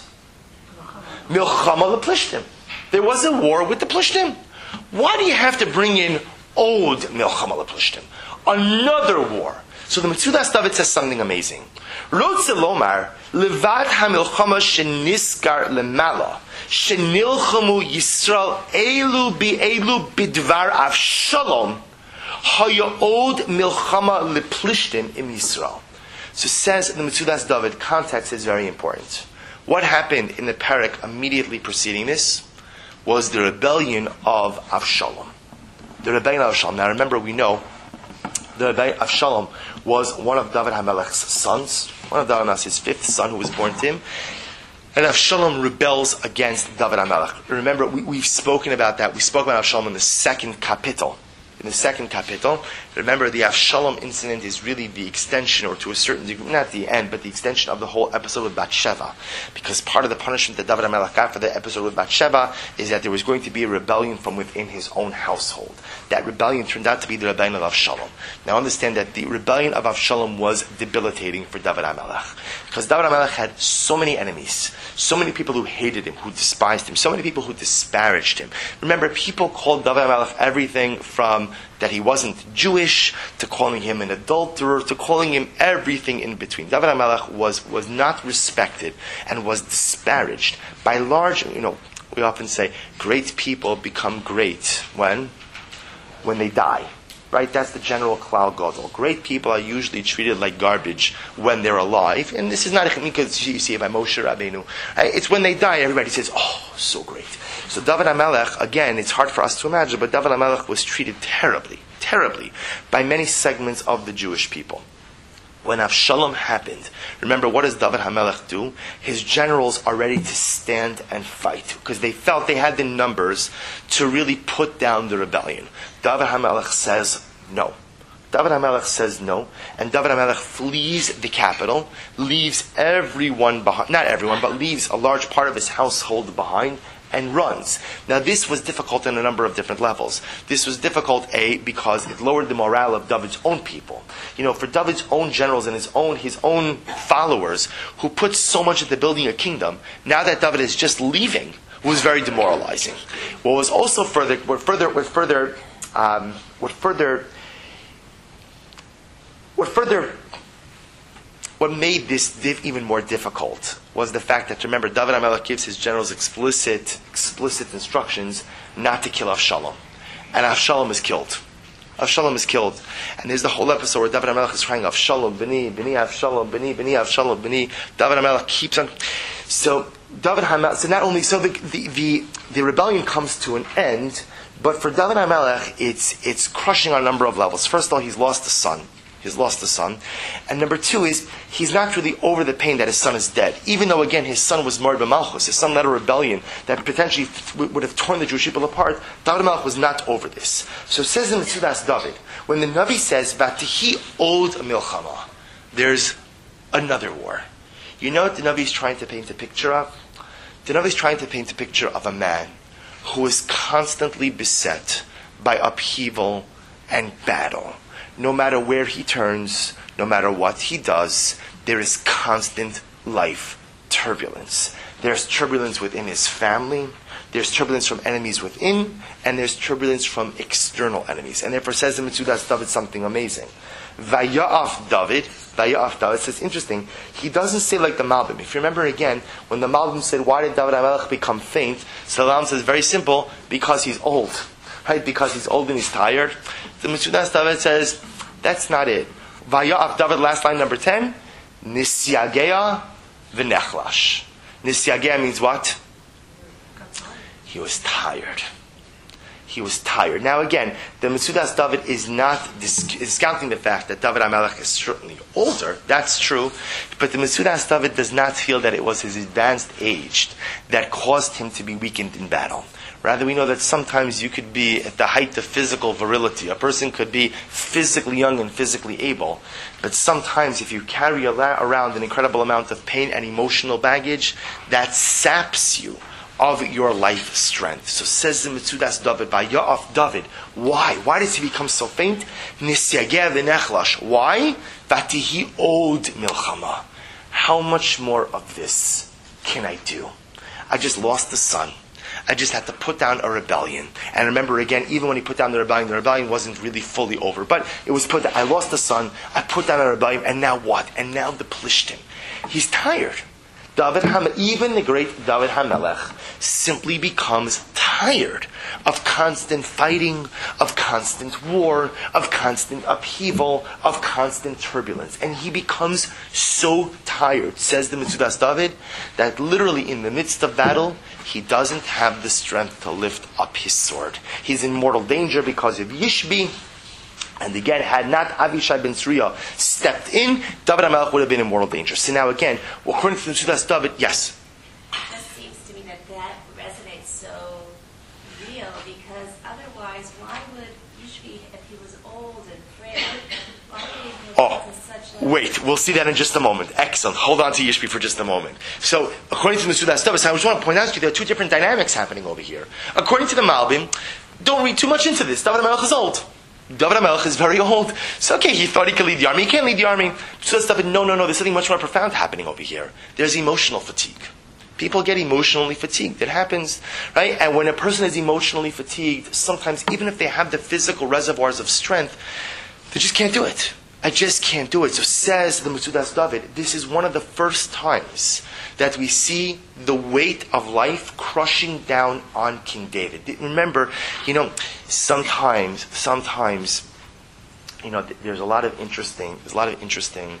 Milchama leplishtim. There was a war with the Plishtim. Why do you have to bring in owed milchama leplishtim? Another war. So the Metzudas David says something amazing. Rotze lomar levad hamilchama sheniskar lemala shenilchamu Yisrael elu bi'elu bidvar Avshalom hayod milchama leplishtim im Yisrael. So says the Metzudas David, context is very important. What happened in the parak immediately preceding this was the rebellion of Avshalom. The rebellion of Avshalom. Now remember, we know the rebellion of Avshalom was one of David HaMelech's sons, one of David HaMelech's fifth son who was born to him. And Avshalom rebels against David HaMelech. Remember, we, we've spoken about that. We spoke about Avshalom in the second kapitel. In the second kapitel, remember the Avshalom incident is really the extension, or to a certain degree, not the end, but the extension of the whole episode with Bathsheba. Because part of the punishment that David HaMelech got for the episode with Bathsheba is that there was going to be a rebellion from within his own household. That rebellion turned out to be the rebellion of Avshalom. Now understand that the rebellion of Avshalom was debilitating for David HaMelech. Because David HaMelech had so many enemies, so many people who hated him, who despised him, so many people who disparaged him. Remember, people called David HaMelech everything from that he wasn't Jewish, to calling him an adulterer, to calling him everything in between. David HaMelech was, was not respected and was disparaged by large, you know, we often say, great people become great when? When they die. Right? That's the general klal gadol. Great people are usually treated like garbage when they're alive. And this is not because you see it by Moshe Rabbeinu. Right? It's when they die, everybody says, oh, so great. So David HaMelech, again, it's hard for us to imagine, but David HaMelech was treated terribly, terribly by many segments of the Jewish people. When Avshalom happened, remember, what does David HaMelech do? His generals are ready to stand and fight because they felt they had the numbers to really put down the rebellion. David HaMelech says no. David HaMelech says no, and David HaMelech flees the capital, leaves everyone behind, not everyone, but leaves a large part of his household behind, and runs. Now this was difficult on a number of different levels. This was difficult, A, because it lowered the morale of David's own people. You know, for David's own generals and his own his own followers, who put so much into building a kingdom, now that David is just leaving, was very demoralizing. What was also further, what further, what further, um, what further, what further, what made this even more difficult was the fact that, remember, David HaMelech gives his generals explicit, explicit instructions not to kill Avshalom. And Avshalom is killed. Avshalom is killed. And there's the whole episode where David HaMelech is crying, Avshalom, B'ni, B'ni, Avshalom, B'ni, B'ni, Avshalom, B'ni. David HaMelech keeps on. So, David HaMelech, so not only, so the, the, the the rebellion comes to an end, but for David HaMelech, it's it's crushing on a number of levels. First of all, he's lost a son. He's lost a son. And number two is, he's not really over the pain that his son is dead. Even though, again, his son was Mord b'Malchus, his son led a rebellion that potentially would have torn the Jewish people apart, David HaMelech was not over this. So it says in Metzudas David, when the Navi says, Vatihi od milchama, there's another war. You know what the Navi is trying to paint a picture of? The Navi is trying to paint a picture of a man who is constantly beset by upheaval and battle. No matter where he turns, no matter what he does, there is constant life turbulence. There's turbulence within his family, there's turbulence from enemies within, and there's turbulence from external enemies. And therefore says in Metzudas David something amazing. Vaya'af David, Vaya'af David, says interesting, he doesn't say like the Malbim. If you remember again, when the Malbim said, why did David HaMelech become faint? Salam says, very simple, because he's old. Right? Because he's old and he's tired. The Metzudas David says, that's not it. Vaya'af David, last line, number ten, Nisyageya v'nechlash. Nisyageya means what? He was tired. He was tired. Now again, the Metzudas David is not dis- discounting the fact that David HaMelech is certainly older. That's true. But the Metzudas David does not feel that it was his advanced age that caused him to be weakened in battle. Rather, we know that sometimes you could be at the height of physical virility. A person could be physically young and physically able. But sometimes if you carry around an incredible amount of pain and emotional baggage, that saps you of your life strength. So says the Metzudas David, Vaya'af David, why? Why does he become so faint? Nisyageh v'nechlash. Why? Vatihi od milchama. How much more of this can I do? I just lost a son. I just had to put down a rebellion. And remember again, even when he put down the rebellion, the rebellion wasn't really fully over. But it was put down. I lost a son, I put down a rebellion, and now what? And now the plishtim. He's tired. David HaMelech, even the great David HaMelech, simply becomes tired of constant fighting, of constant war, of constant upheaval, of constant turbulence. And he becomes so tired, says the Metzudas David, that literally in the midst of battle, he doesn't have the strength to lift up his sword. He's in mortal danger because of Yishbi. And again, had not Avishai ben Tzruya stepped in, David HaMelech would have been in mortal danger. So now again, according to the Metzudas David, yes? It just seems to me that that resonates so real, because otherwise, why would Yishbi, if he was old and frail, why would he have Oh, such a... wait, we'll see that in just a moment. Excellent. Hold on to Yishbi for just a moment. So, according to the Metzudas David, I just want to point out to you there are two different dynamics happening over here. According to the Malbim, don't read too much into this. David HaMelech is old. David HaMelech is very old. So okay, he thought he could lead the army. He can't lead the army. So David, no, no, no, there's something much more profound happening over here. There's emotional fatigue. People get emotionally fatigued. It happens, right? And when a person is emotionally fatigued, sometimes even if they have the physical reservoirs of strength, they just can't do it. I just can't do it. So says the Metzudas David, this is one of the first times that we see the weight of life crushing down on King David. Remember, you know, sometimes, sometimes, you know, there's a lot of interesting, there's a lot of interesting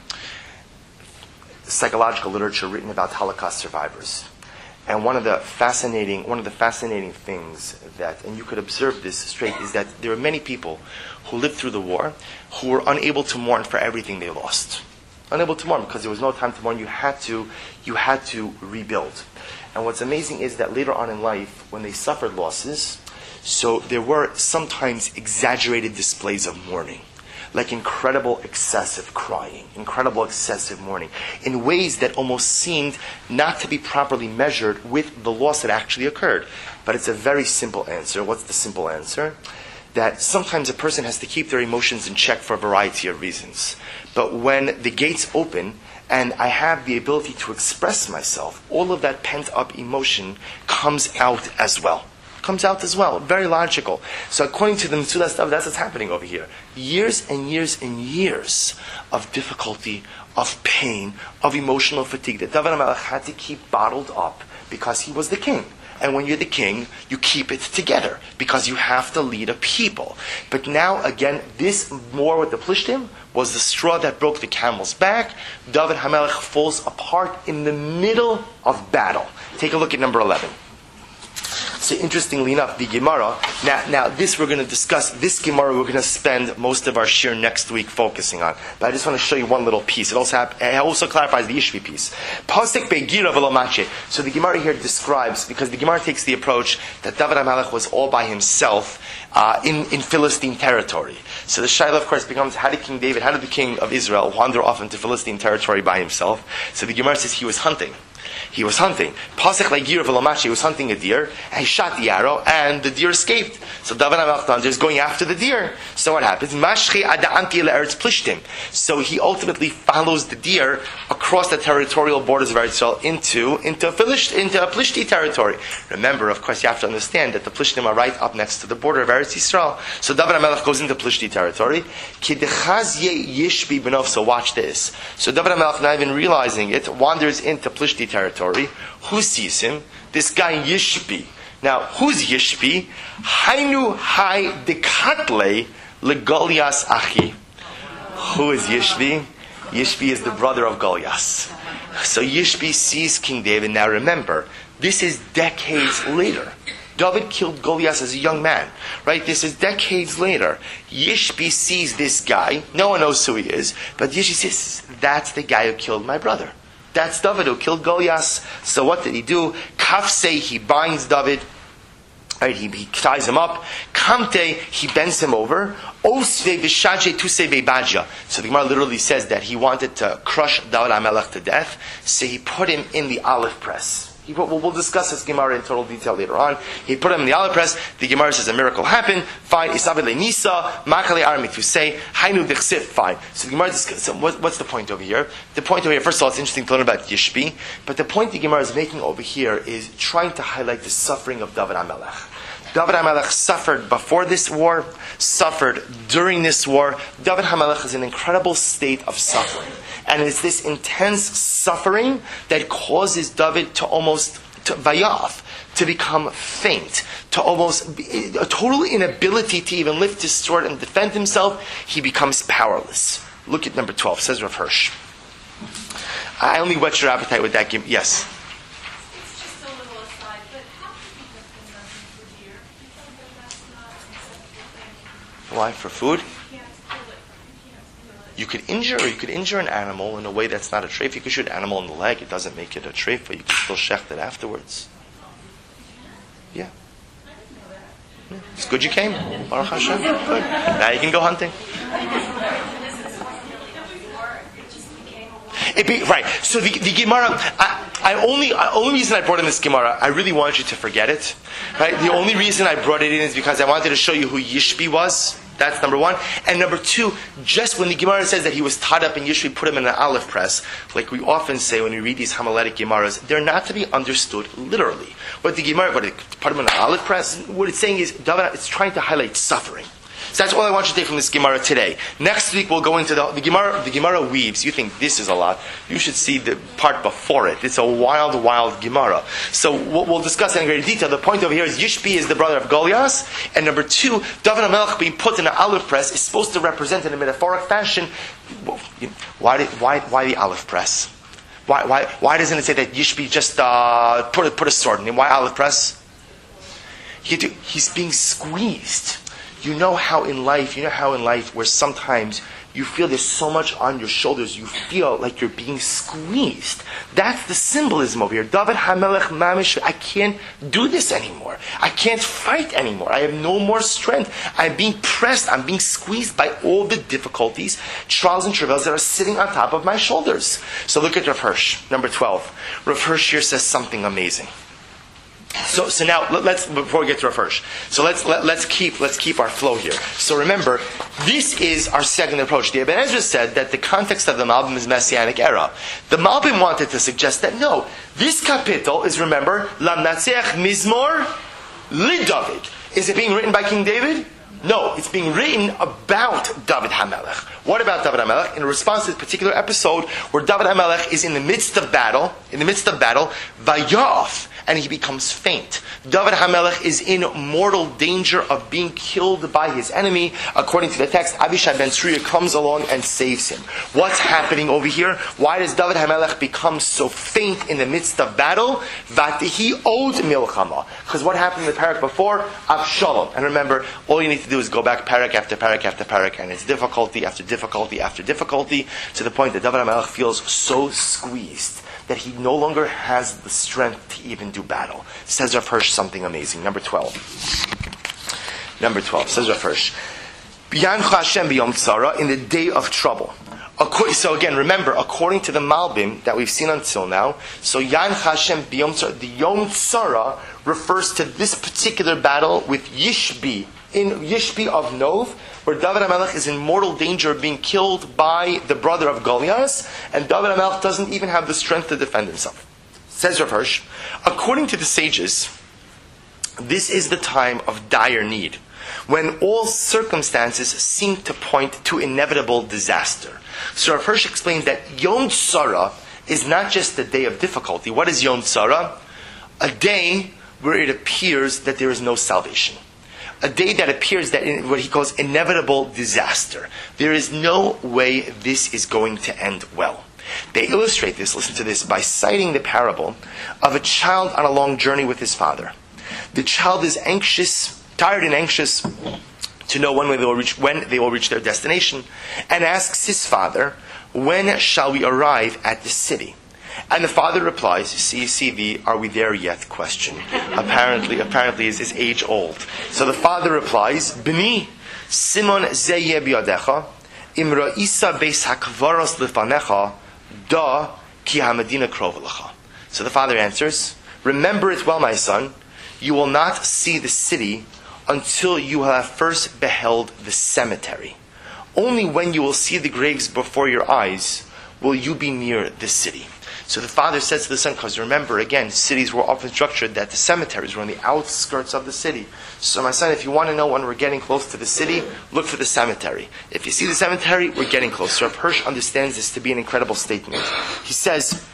psychological literature written about Holocaust survivors. And one of the fascinating, one of the fascinating things that, and you could observe this straight, is that there are many people who lived through the war who were unable to mourn for everything they lost. Unable to mourn because there was no time to mourn. You had to, you had to rebuild. And what's amazing is that later on in life, when they suffered losses, so there were sometimes exaggerated displays of mourning. Like incredible excessive crying, incredible excessive mourning, in ways that almost seemed not to be properly measured with the loss that actually occurred. But it's a very simple answer. What's the simple answer? That sometimes a person has to keep their emotions in check for a variety of reasons. But when the gates open and I have the ability to express myself, all of that pent-up emotion comes out as well. Comes out as well. Very logical. So according to the Metzudas David, that's what's happening over here. Years and years and years of difficulty, of pain, of emotional fatigue that David HaMelech had to keep bottled up because he was the king. And when you're the king, you keep it together because you have to lead a people. But now, again, this war with the Plishtim was the straw that broke the camel's back. David HaMelech falls apart in the middle of battle. Take a look at number eleven. So So interestingly enough, the Gemara, now, now this we're going to discuss, this Gemara we're going to spend most of our shir next week focusing on. But I just want to show you one little piece. It also, hap- it also clarifies the Yishvi piece. Pasek begira v'lo mache. So the Gemara here describes, because the Gemara takes the approach that David HaMelech was all by himself uh, in, in Philistine territory. So the shaila, of course, becomes, how did King David, how did the king of Israel wander off into Philistine territory by himself? So the Gemara says he was hunting. He was hunting. Pasek le'gir v'lomachi, he was hunting a deer, and he shot the arrow, and the deer escaped. So David HaMelech is going after the deer. So what happens? Mashchi ada'anti le'eretz plishtim. So he ultimately follows the deer across the territorial borders of Eretz Yisrael into into Philish, into Plishti territory. Remember, of course, you have to understand that the Plishtim are right up next to the border of Eretz Yisrael. So David HaMelech goes into Plishti territory. Ki dechaz ye yishbi benov. So watch this. So David HaMelech, not even realizing it, wanders into Plishti territory. Who sees him? This guy Yishbi. Now, who's Yishbi? Hainu hai dekatle legolias achi. Who is Yishbi? Yishbi is the brother of Goliath. So Yishbi sees King David. Now remember, this is decades later. David killed Goliath as a young man, right? This is decades later. Yishbi sees this guy. No one knows who he is, but Yishbi says, that's the guy who killed my brother. That's David who killed Goliath. So what did he do? Kafse, he binds David. Right, he, he ties him up. Kamte, he bends him over. Osve v'shaje tuse ve'badja. So the Gemara literally says that he wanted to crush David HaMelech to death. So he put him in the olive press. He put, we'll, we'll discuss this Gemara in total detail later on. He put him in the olive press. The Gemara says a miracle happened. Fine. Isavid le'nisa. Makale aramik to say. Hainu dechsif. Fine. So the Gemara discuss, so what, what's the point over here? The point over here, first of all, it's interesting to learn about Yishbi. But the point the Gemara is making over here is trying to highlight the suffering of David HaMelech. David HaMelech suffered before this war, suffered during this war. David HaMelech is in an incredible state of suffering. And it's this intense suffering that causes David to almost, to vayav, to become faint, to almost, be, a total inability to even lift his sword and defend himself. He becomes powerless. Look at number twelve, says Rav Hirsch. I only whet your appetite with that game. Yes? Why? For food? You could injure, or you could injure an animal in a way that's not a treif. You could shoot an animal in the leg. It doesn't make it a treif, but you can still shecht it afterwards. Yeah. yeah. It's good you came. Baruch Hashem. Good. Now you can go hunting. It be, right. So the, the Gemara, I, I only, the only reason I brought in this Gemara, I really wanted you to forget it. Right? The only reason I brought it in is because I wanted to show you who Yishbi was. That's number one. And number two, just when the Gemara says that he was tied up and Yishbi put him in an olive press, like we often say when we read these homiletic Gemaras, they're not to be understood literally. What the Gemara, what it, put him in an olive press, what it's saying is, it's trying to highlight suffering. So that's all I want you to take from this Gemara today. Next week we'll go into the, the Gemara. The Gemara weaves. You think this is a lot. You should see the part before it. It's a wild, wild Gemara. So we'll, we'll discuss it in greater detail. The point over here is Yishbi is the brother of Goliath. And number two, David HaMelech being put in an olive press is supposed to represent in a metaphoric fashion. Why, did, why, why the olive press? Why, why, why doesn't it say that Yishbi just uh, put, a, put a sword in him? Why olive press? He, he's being squeezed. You know how in life, you know how in life where sometimes you feel there's so much on your shoulders, you feel like you're being squeezed. That's the symbolism over here. David HaMelech Mamish, I can't do this anymore. I can't fight anymore. I have no more strength. I'm being pressed. I'm being squeezed by all the difficulties, trials and travails that are sitting on top of my shoulders. So look at Rav Hirsch, number twelve. Rav Hirsch here says something amazing. So, so now let's before we get to Rav Hirsch. So let's let, let's keep let's keep our flow here. So remember, this is our second approach. The Ibn Ezra said that the context of the Malbim is Messianic era. The Malbim wanted to suggest that no, this kapitel is, remember, Lam Natseach Mizmor Li David. Is it being written by King David? No, it's being written about David HaMelech. What about David HaMelech? In response to this particular episode where David HaMelech is in the midst of battle, in the midst of battle, Vayaf, and he becomes faint. David HaMelech is in mortal danger of being killed by his enemy. According to the text, Abishai ben Tzruya comes along and saves him. What's happening over here? Why does David HaMelech become so faint in the midst of battle? Vatihi od milchama. Because what happened in the parak before? Avshalom. And remember, all you need to do is go back parak after parak after parak, and it's difficulty after difficulty after difficulty, to the point that David HaMelech feels so squeezed that he no longer has the strength to even do battle. Says Rav Hirsch something amazing. Number twelve. Number twelve. Says Rav Hirsch, B'yancha Hashem b'yom tzara, in the day of trouble. So again, remember, according to the Malbim that we've seen until now, so Yancha Hashem b'yom tzara, the Yom Tzara refers to this particular battle with Yishbi, in Yishbi of Nov, where David HaMelech is in mortal danger of being killed by the brother of Goliath, and David HaMelech doesn't even have the strength to defend himself. Says Rav Hirsch, according to the sages, this is the time of dire need, when all circumstances seem to point to inevitable disaster. So Rav Hirsch explains that Yom Tzara is not just the day of difficulty. What is Yom Tzara? A day where it appears that there is no salvation. A day that appears that in what he calls inevitable disaster. There is no way this is going to end well. They illustrate this, listen to this, by citing the parable of a child on a long journey with his father. The child is anxious, tired and anxious to know when they will reach, when they will reach their destination, and asks his father, when shall we arrive at the city? And the father replies, see, see the "are we there yet" question. apparently, apparently is, is age old. So the father replies, B'ni, Simon zeyeh biyadecha, imra isa beis hakvaros lefanecha, da ki hamadina krova lecha. So the father answers, remember it well, my son, you will not see the city until you have first beheld the cemetery. Only when you will see the graves before your eyes will you be near the city. So the father says to the son, because remember, again, cities were often structured that the cemeteries were on the outskirts of the city. So my son, if you want to know when we're getting close to the city, look for the cemetery. If you see the cemetery, we're getting close. So Rav Hirsch understands this to be an incredible statement. He says,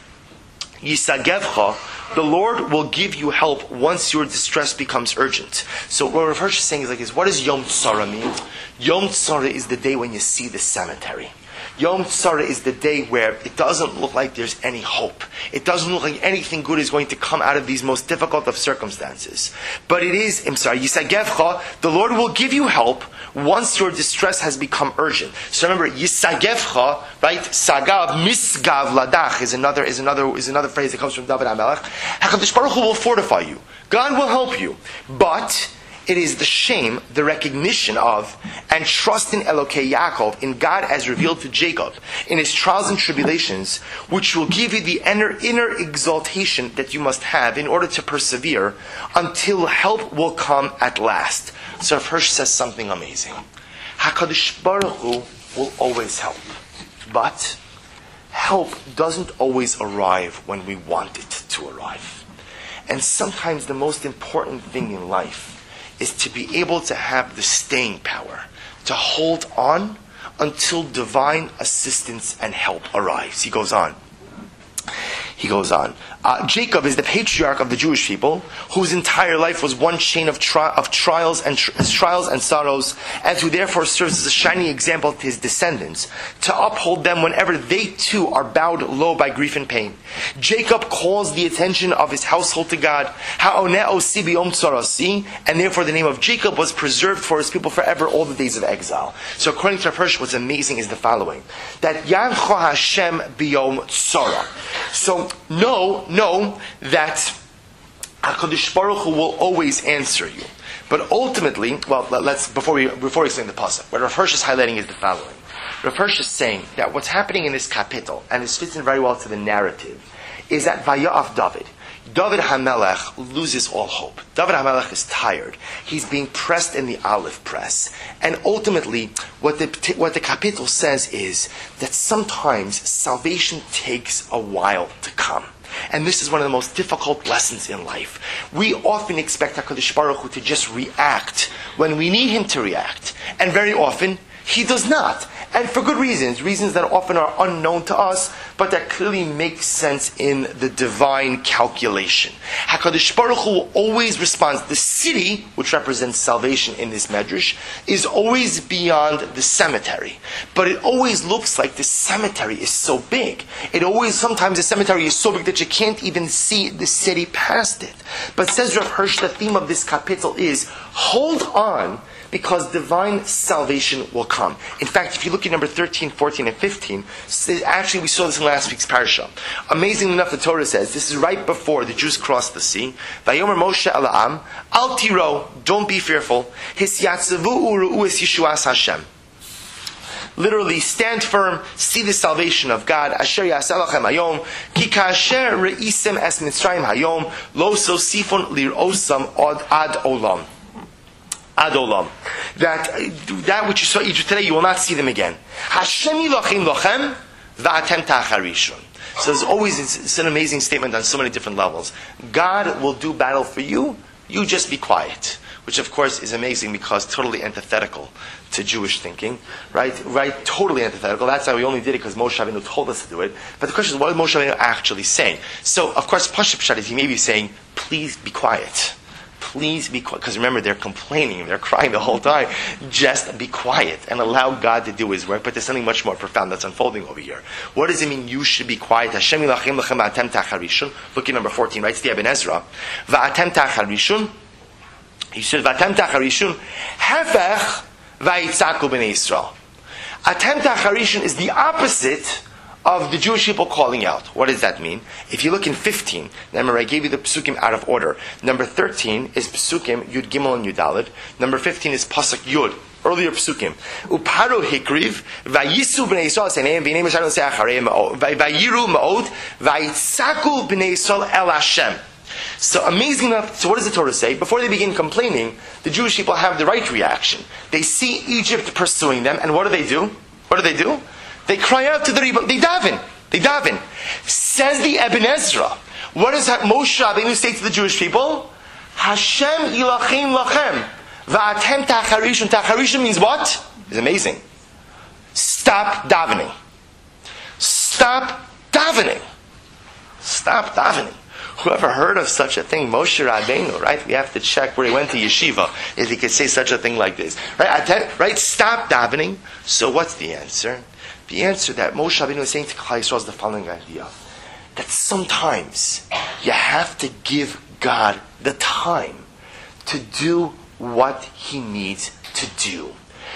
Yisagevcha, the Lord will give you help once your distress becomes urgent. So what Rav Hirsch is saying is like this, what does Yom Tzara mean? Yom Tzara is the day when you see the cemetery. Yom Tzara is the day where it doesn't look like there's any hope. It doesn't look like anything good is going to come out of these most difficult of circumstances. But it is, I'm sorry, Yisagevcha, the Lord will give you help once your distress has become urgent. So remember, Yisagevcha, right? Sagav, misgav ladach is another is another is another phrase that comes from David HaMelech. HaKadosh Baruch Hu will fortify you. God will help you. But it is the shame, the recognition of, and trust in Elokei Yaakov, in God as revealed to Jacob, in his trials and tribulations, which will give you the inner, inner exaltation that you must have in order to persevere until help will come at last. So Rav Hirsch says something amazing. HaKadosh Baruch Hu will always help. But help doesn't always arrive when we want it to arrive. And sometimes the most important thing in life is to be able to have the staying power, to hold on until divine assistance and help arrives. He goes on. He goes on. Uh, Jacob is the patriarch of the Jewish people, whose entire life was one chain of, tri- of trials and tr- trials and sorrows, and who therefore serves as a shining example to his descendants, to uphold them whenever they too are bowed low by grief and pain. Jacob calls the attention of his household to God, Ha'oneh osi b'yom tzarasi, and therefore the name of Jacob was preserved for his people forever, all the days of exile. So according to Rav Hirsch, what's amazing is the following, that Yancha Hashem b'yom tzara. So know, know that HaKadosh Baruch Hu will always answer you. But ultimately, well, let's before we before we explain the pasuk, what Rav Hirsch is highlighting is the following. Rav Hirsch is saying that what's happening in this kapitel, and this fits in very well to the narrative, is that Vaya'af David, David HaMelech loses all hope. David HaMelech is tired. He's being pressed in the olive press. And ultimately, what the, what the kapitel says is that sometimes salvation takes a while to come. And this is one of the most difficult lessons in life. We often expect HaKadosh Baruch Hu to just react when we need Him to react. And very often, He does not. And for good reasons, reasons that often are unknown to us, but that clearly make sense in the divine calculation. HaKadosh Baruch Hu always responds. The city, which represents salvation in this medrash, is always beyond the cemetery. But it always looks like the cemetery is so big. It always, sometimes the cemetery is so big that you can't even see the city past it. But says Rav Hirsch, the theme of this kapitel is, hold on, because divine salvation will come. In fact, if you look at number thirteen, fourteen, and fifteen, actually we saw this in last week's parasha. Amazingly enough, the Torah says, this is right before the Jews crossed the sea. Vayomer Moshe Ela'am, Al tiro, don't be fearful. Hisyatzavu u'ru'u es Yeshuas Hashem. Literally, stand firm, see the salvation of God. Asher yaseh lachem hayom, ki kasher re'isem es Mitzrayim hayom, lo sosifon lir'osam ad olam. Adolam. That that which you saw Egypt today, you will not see them again. Hashem yilachim lochem va'atem ta'acharishun. So there's always, it's, it's an amazing statement on so many different levels. God will do battle for you, you just be quiet. Which of course is amazing because totally antithetical to Jewish thinking. Right? Right? Totally antithetical. That's why we only did it because Moshe Rabbeinu told us to do it. But the question is, what is Moshe Rabbeinu actually saying? So of course, Pashup Pshat is he may be saying, please be quiet. Please be quiet. Because remember, they're complaining, they're crying the whole time. Just be quiet and allow God to do His work. But there's something much more profound that's unfolding over here. What does it mean you should be quiet? Hashem yilachem lachem va'atem ta'acharishun. Look at number fourteen, right? It's the Ibn Ezra. Va'atem ta'acharishun. He said, va'atem ta'acharishun. Hefech va'yitzaku b'nei Yisrael. Atem ta'acharishun is the opposite of the Jewish people calling out. What does that mean? If you look in fifteen, remember I gave you the Pesukim out of order. Number thirteen is Pesukim Yud Gimel and Yudalid. Number fifteen is Pasuk Yud. Earlier Pesukim. Uparo hikriv, vayisu b'nei Yisrael seneim, v'nei Moshe Rabbeinu se'acharei ma'od, vayiru ma'od, vayitzaku b'nei Yisrael el Hashem. So amazing enough, so what does the Torah say? Before they begin complaining, the Jewish people have the right reaction. They see Egypt pursuing them, and what do they do? What do they do? They cry out to the Rebbe. They daven. They daven. Says the Ibn Ezra. What does Moshe Rabbeinu say to the Jewish people? Hashem yilachim lachem. Va'atem ta'acharishun. Ta'acharishun means what? It's amazing. Stop davening. Stop davening. Stop davening. Whoever heard of such a thing? Moshe Rabbeinu, right? We have to check where he went to yeshiva if he could say such a thing like this. Right? Right? Stop davening. So what's the answer? The answer that Moshe Rabbeinu is saying to Klal Yisrael is the following idea. That sometimes you have to give God the time to do what He needs to do.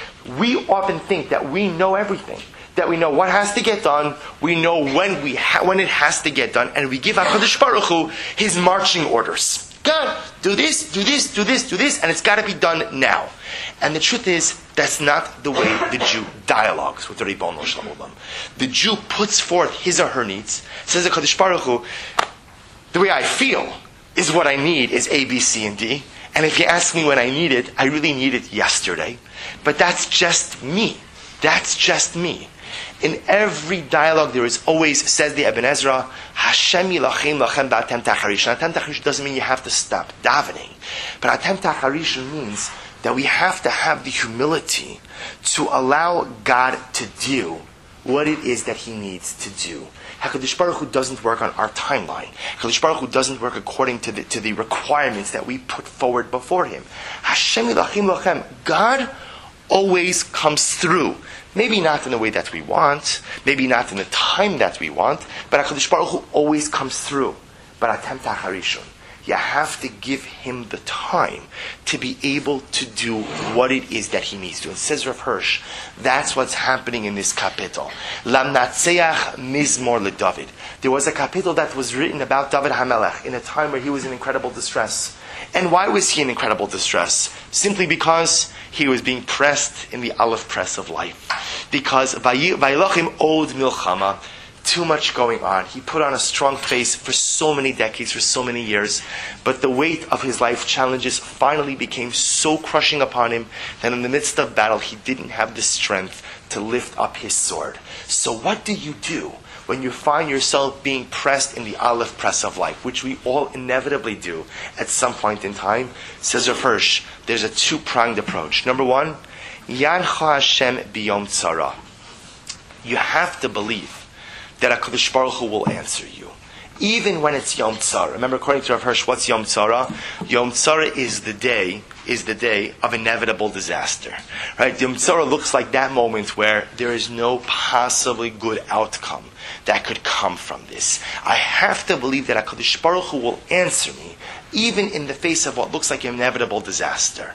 We often think that we know everything. That we know what has to get done, we know when we ha- when it has to get done, and we give HaKadosh Baruch Hu His marching orders. God, do this, do this, do this, do this, and it's got to be done now. And the truth is, that's not the way the Jew dialogues with the Ribono Shel Olam. The Jew puts forth his or her needs, says HaKadosh Baruch Hu, the way I feel is what I need is A, B, C, and D. And if you ask me when I need it, I really need it yesterday. But that's just me. That's just me. In every dialogue there is always, says the Ibn Ezra, Hashem yilachim lachem ba'atem ta'acharishun. Atem ta'acharishun doesn't mean you have to stop davening. But atem ta'acharishun means that we have to have the humility to allow God to do what it is that He needs to do. HaKadosh Baruch Hu doesn't work on our timeline. HaKadosh Baruch Hu doesn't work according to the, to the requirements that we put forward before Him. Hashem yilachim lachem. God always comes through. Maybe not in the way that we want, maybe not in the time that we want, but HaKadosh Baruch Hu always comes through. But atem ta'acharishun. You have to give Him the time to be able to do what it is that He needs to. And says Rav Hirsch, that's what's happening in this kapitel. Lamnatseach mizmor leDavid. There was a kapitel that was written about David HaMelech in a time where he was in incredible distress. And why was he in incredible distress? Simply because he was being pressed in the olive press of life. Because Vayilochim od milchama, too much going on. He put on a strong face for so many decades, for so many years. But the weight of his life challenges finally became so crushing upon him that in the midst of battle, he didn't have the strength to lift up his sword. So what do you do when you find yourself being pressed in the Aleph press of life, which we all inevitably do at some point in time, says Rav Hirsch, there's a two-pronged approach. Number one, Yancha Hashem biyom tzara. You have to believe that HaKadosh Baruch Hu will answer you, even when it's Yom Tzara. Remember, according to Rav Hirsch, what's Yom Tzara? Yom Tzara is the day, is the day of inevitable disaster. Right? Yom Tzara looks like that moment where there is no possibly good outcome that could come from this. I have to believe that HaKadosh Baruch Hu will answer me, even in the face of what looks like an inevitable disaster.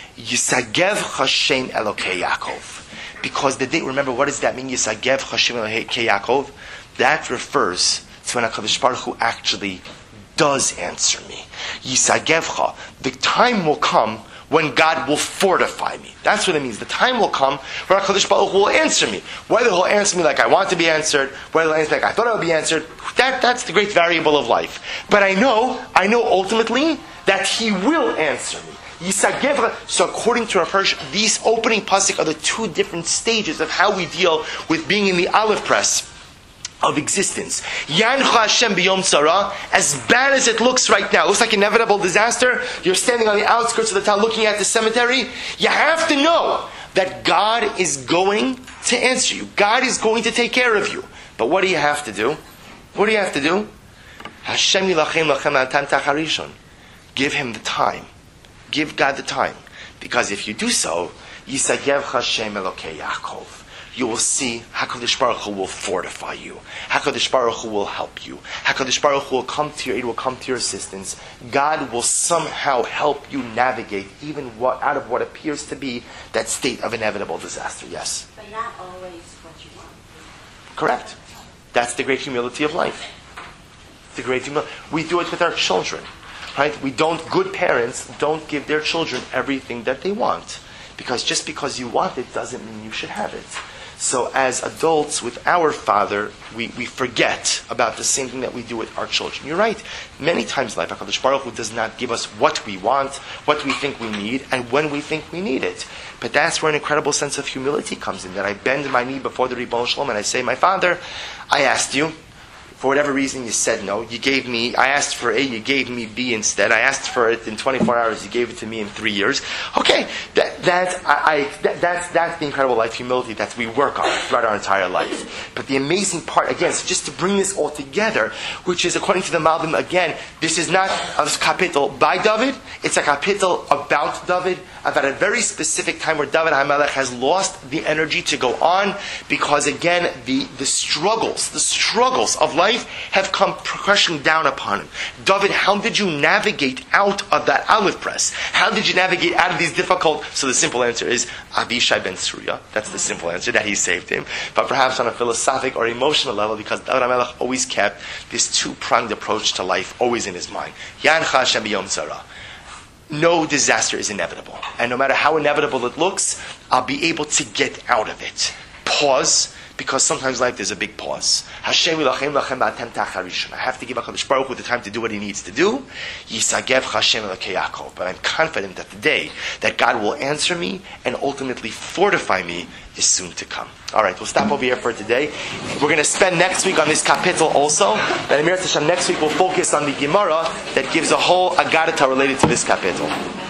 Yisagev Hashem Elokei Yaakov. Because the day, remember, what does that mean? Yisagev Hashem Elokei Yaakov? That refers to when HaKadosh Baruch Hu actually does answer me. Yisagevcha. The time will come when God will fortify me. That's what it means. The time will come where HaKadosh Baruch Hu will answer me. Whether He'll answer me like I want to be answered, whether He'll answer me like I thought I would be answered, that, that's the great variable of life. But I know, I know ultimately that He will answer me. Yisagevcha. So according to Rav Hirsch, these opening pasuk are the two different stages of how we deal with being in the olive press of existence. Yancha Hashem biyom tzara, as bad as it looks right now, it looks like inevitable disaster. You're standing on the outskirts of the town looking at the cemetery. You have to know that God is going to answer you. God is going to take care of you. But what do you have to do? What do you have to do? Hashem yilachem lachem atam tacharishon. Give Him the time. Give God the time. Because if you do so, Yisagev Hashem Elokei Yaakov. You will see HaKadosh Baruch Hu will fortify you. HaKadosh Baruch Hu will help you. HaKadosh Baruch Hu will come to your aid, will come to your assistance. God will somehow help you navigate even what, out of what appears to be that state of inevitable disaster. Yes? But not always what you want. Correct. That's the great humility of life. The great humility. We do it with our children. Right? We don't, good parents don't give their children everything that they want. Because just because you want it doesn't mean you should have it. So as adults with our Father, we, we forget about the same thing that we do with our children. You're right. Many times in life, HaKadosh Baruch Hu does not give us what we want, what we think we need, and when we think we need it. But that's where an incredible sense of humility comes in, that I bend my knee before the Ribbon Shalom and I say, my Father, I asked you, for whatever reason you said no. You gave me, I asked for A, you gave me B instead. I asked for it in twenty-four hours, you gave it to me in three years. Okay, that, that, I, I, that, that's, that's the incredible life humility that we work on throughout our entire life. But the amazing part, again, so just to bring this all together, which is according to the Malbim, again, this is not a kapitel by David, it's a kapitel about David, about a very specific time where David HaMelech has lost the energy to go on, because again, the, the struggles, the struggles of life have come crashing down upon him. David, how did you navigate out of that olive press? How did you navigate out of these difficult... So the simple answer is Avishai ben Tzeruya. That's the simple answer, that he saved him. But perhaps on a philosophic or emotional level, because David HaMelech always kept this two-pronged approach to life always in his mind. Yancha Hashem biyom tzara. No disaster is inevitable. And no matter how inevitable it looks, I'll be able to get out of it. Pause. Because sometimes life there's a big pause. Hashem yilachem lachem ba'atem tacharishon. I have to give HaKadosh Baruch Hu the time to do what He needs to do. Yisagev Hashem Elokei Yaakov. But I'm confident that the day that God will answer me and ultimately fortify me is soon to come. All right, we'll stop over here for today. We're going to spend next week on this kapitel also. Then Amir Tashem next week we'll focus on the Gemara that gives a whole Agadata related to this kapitel.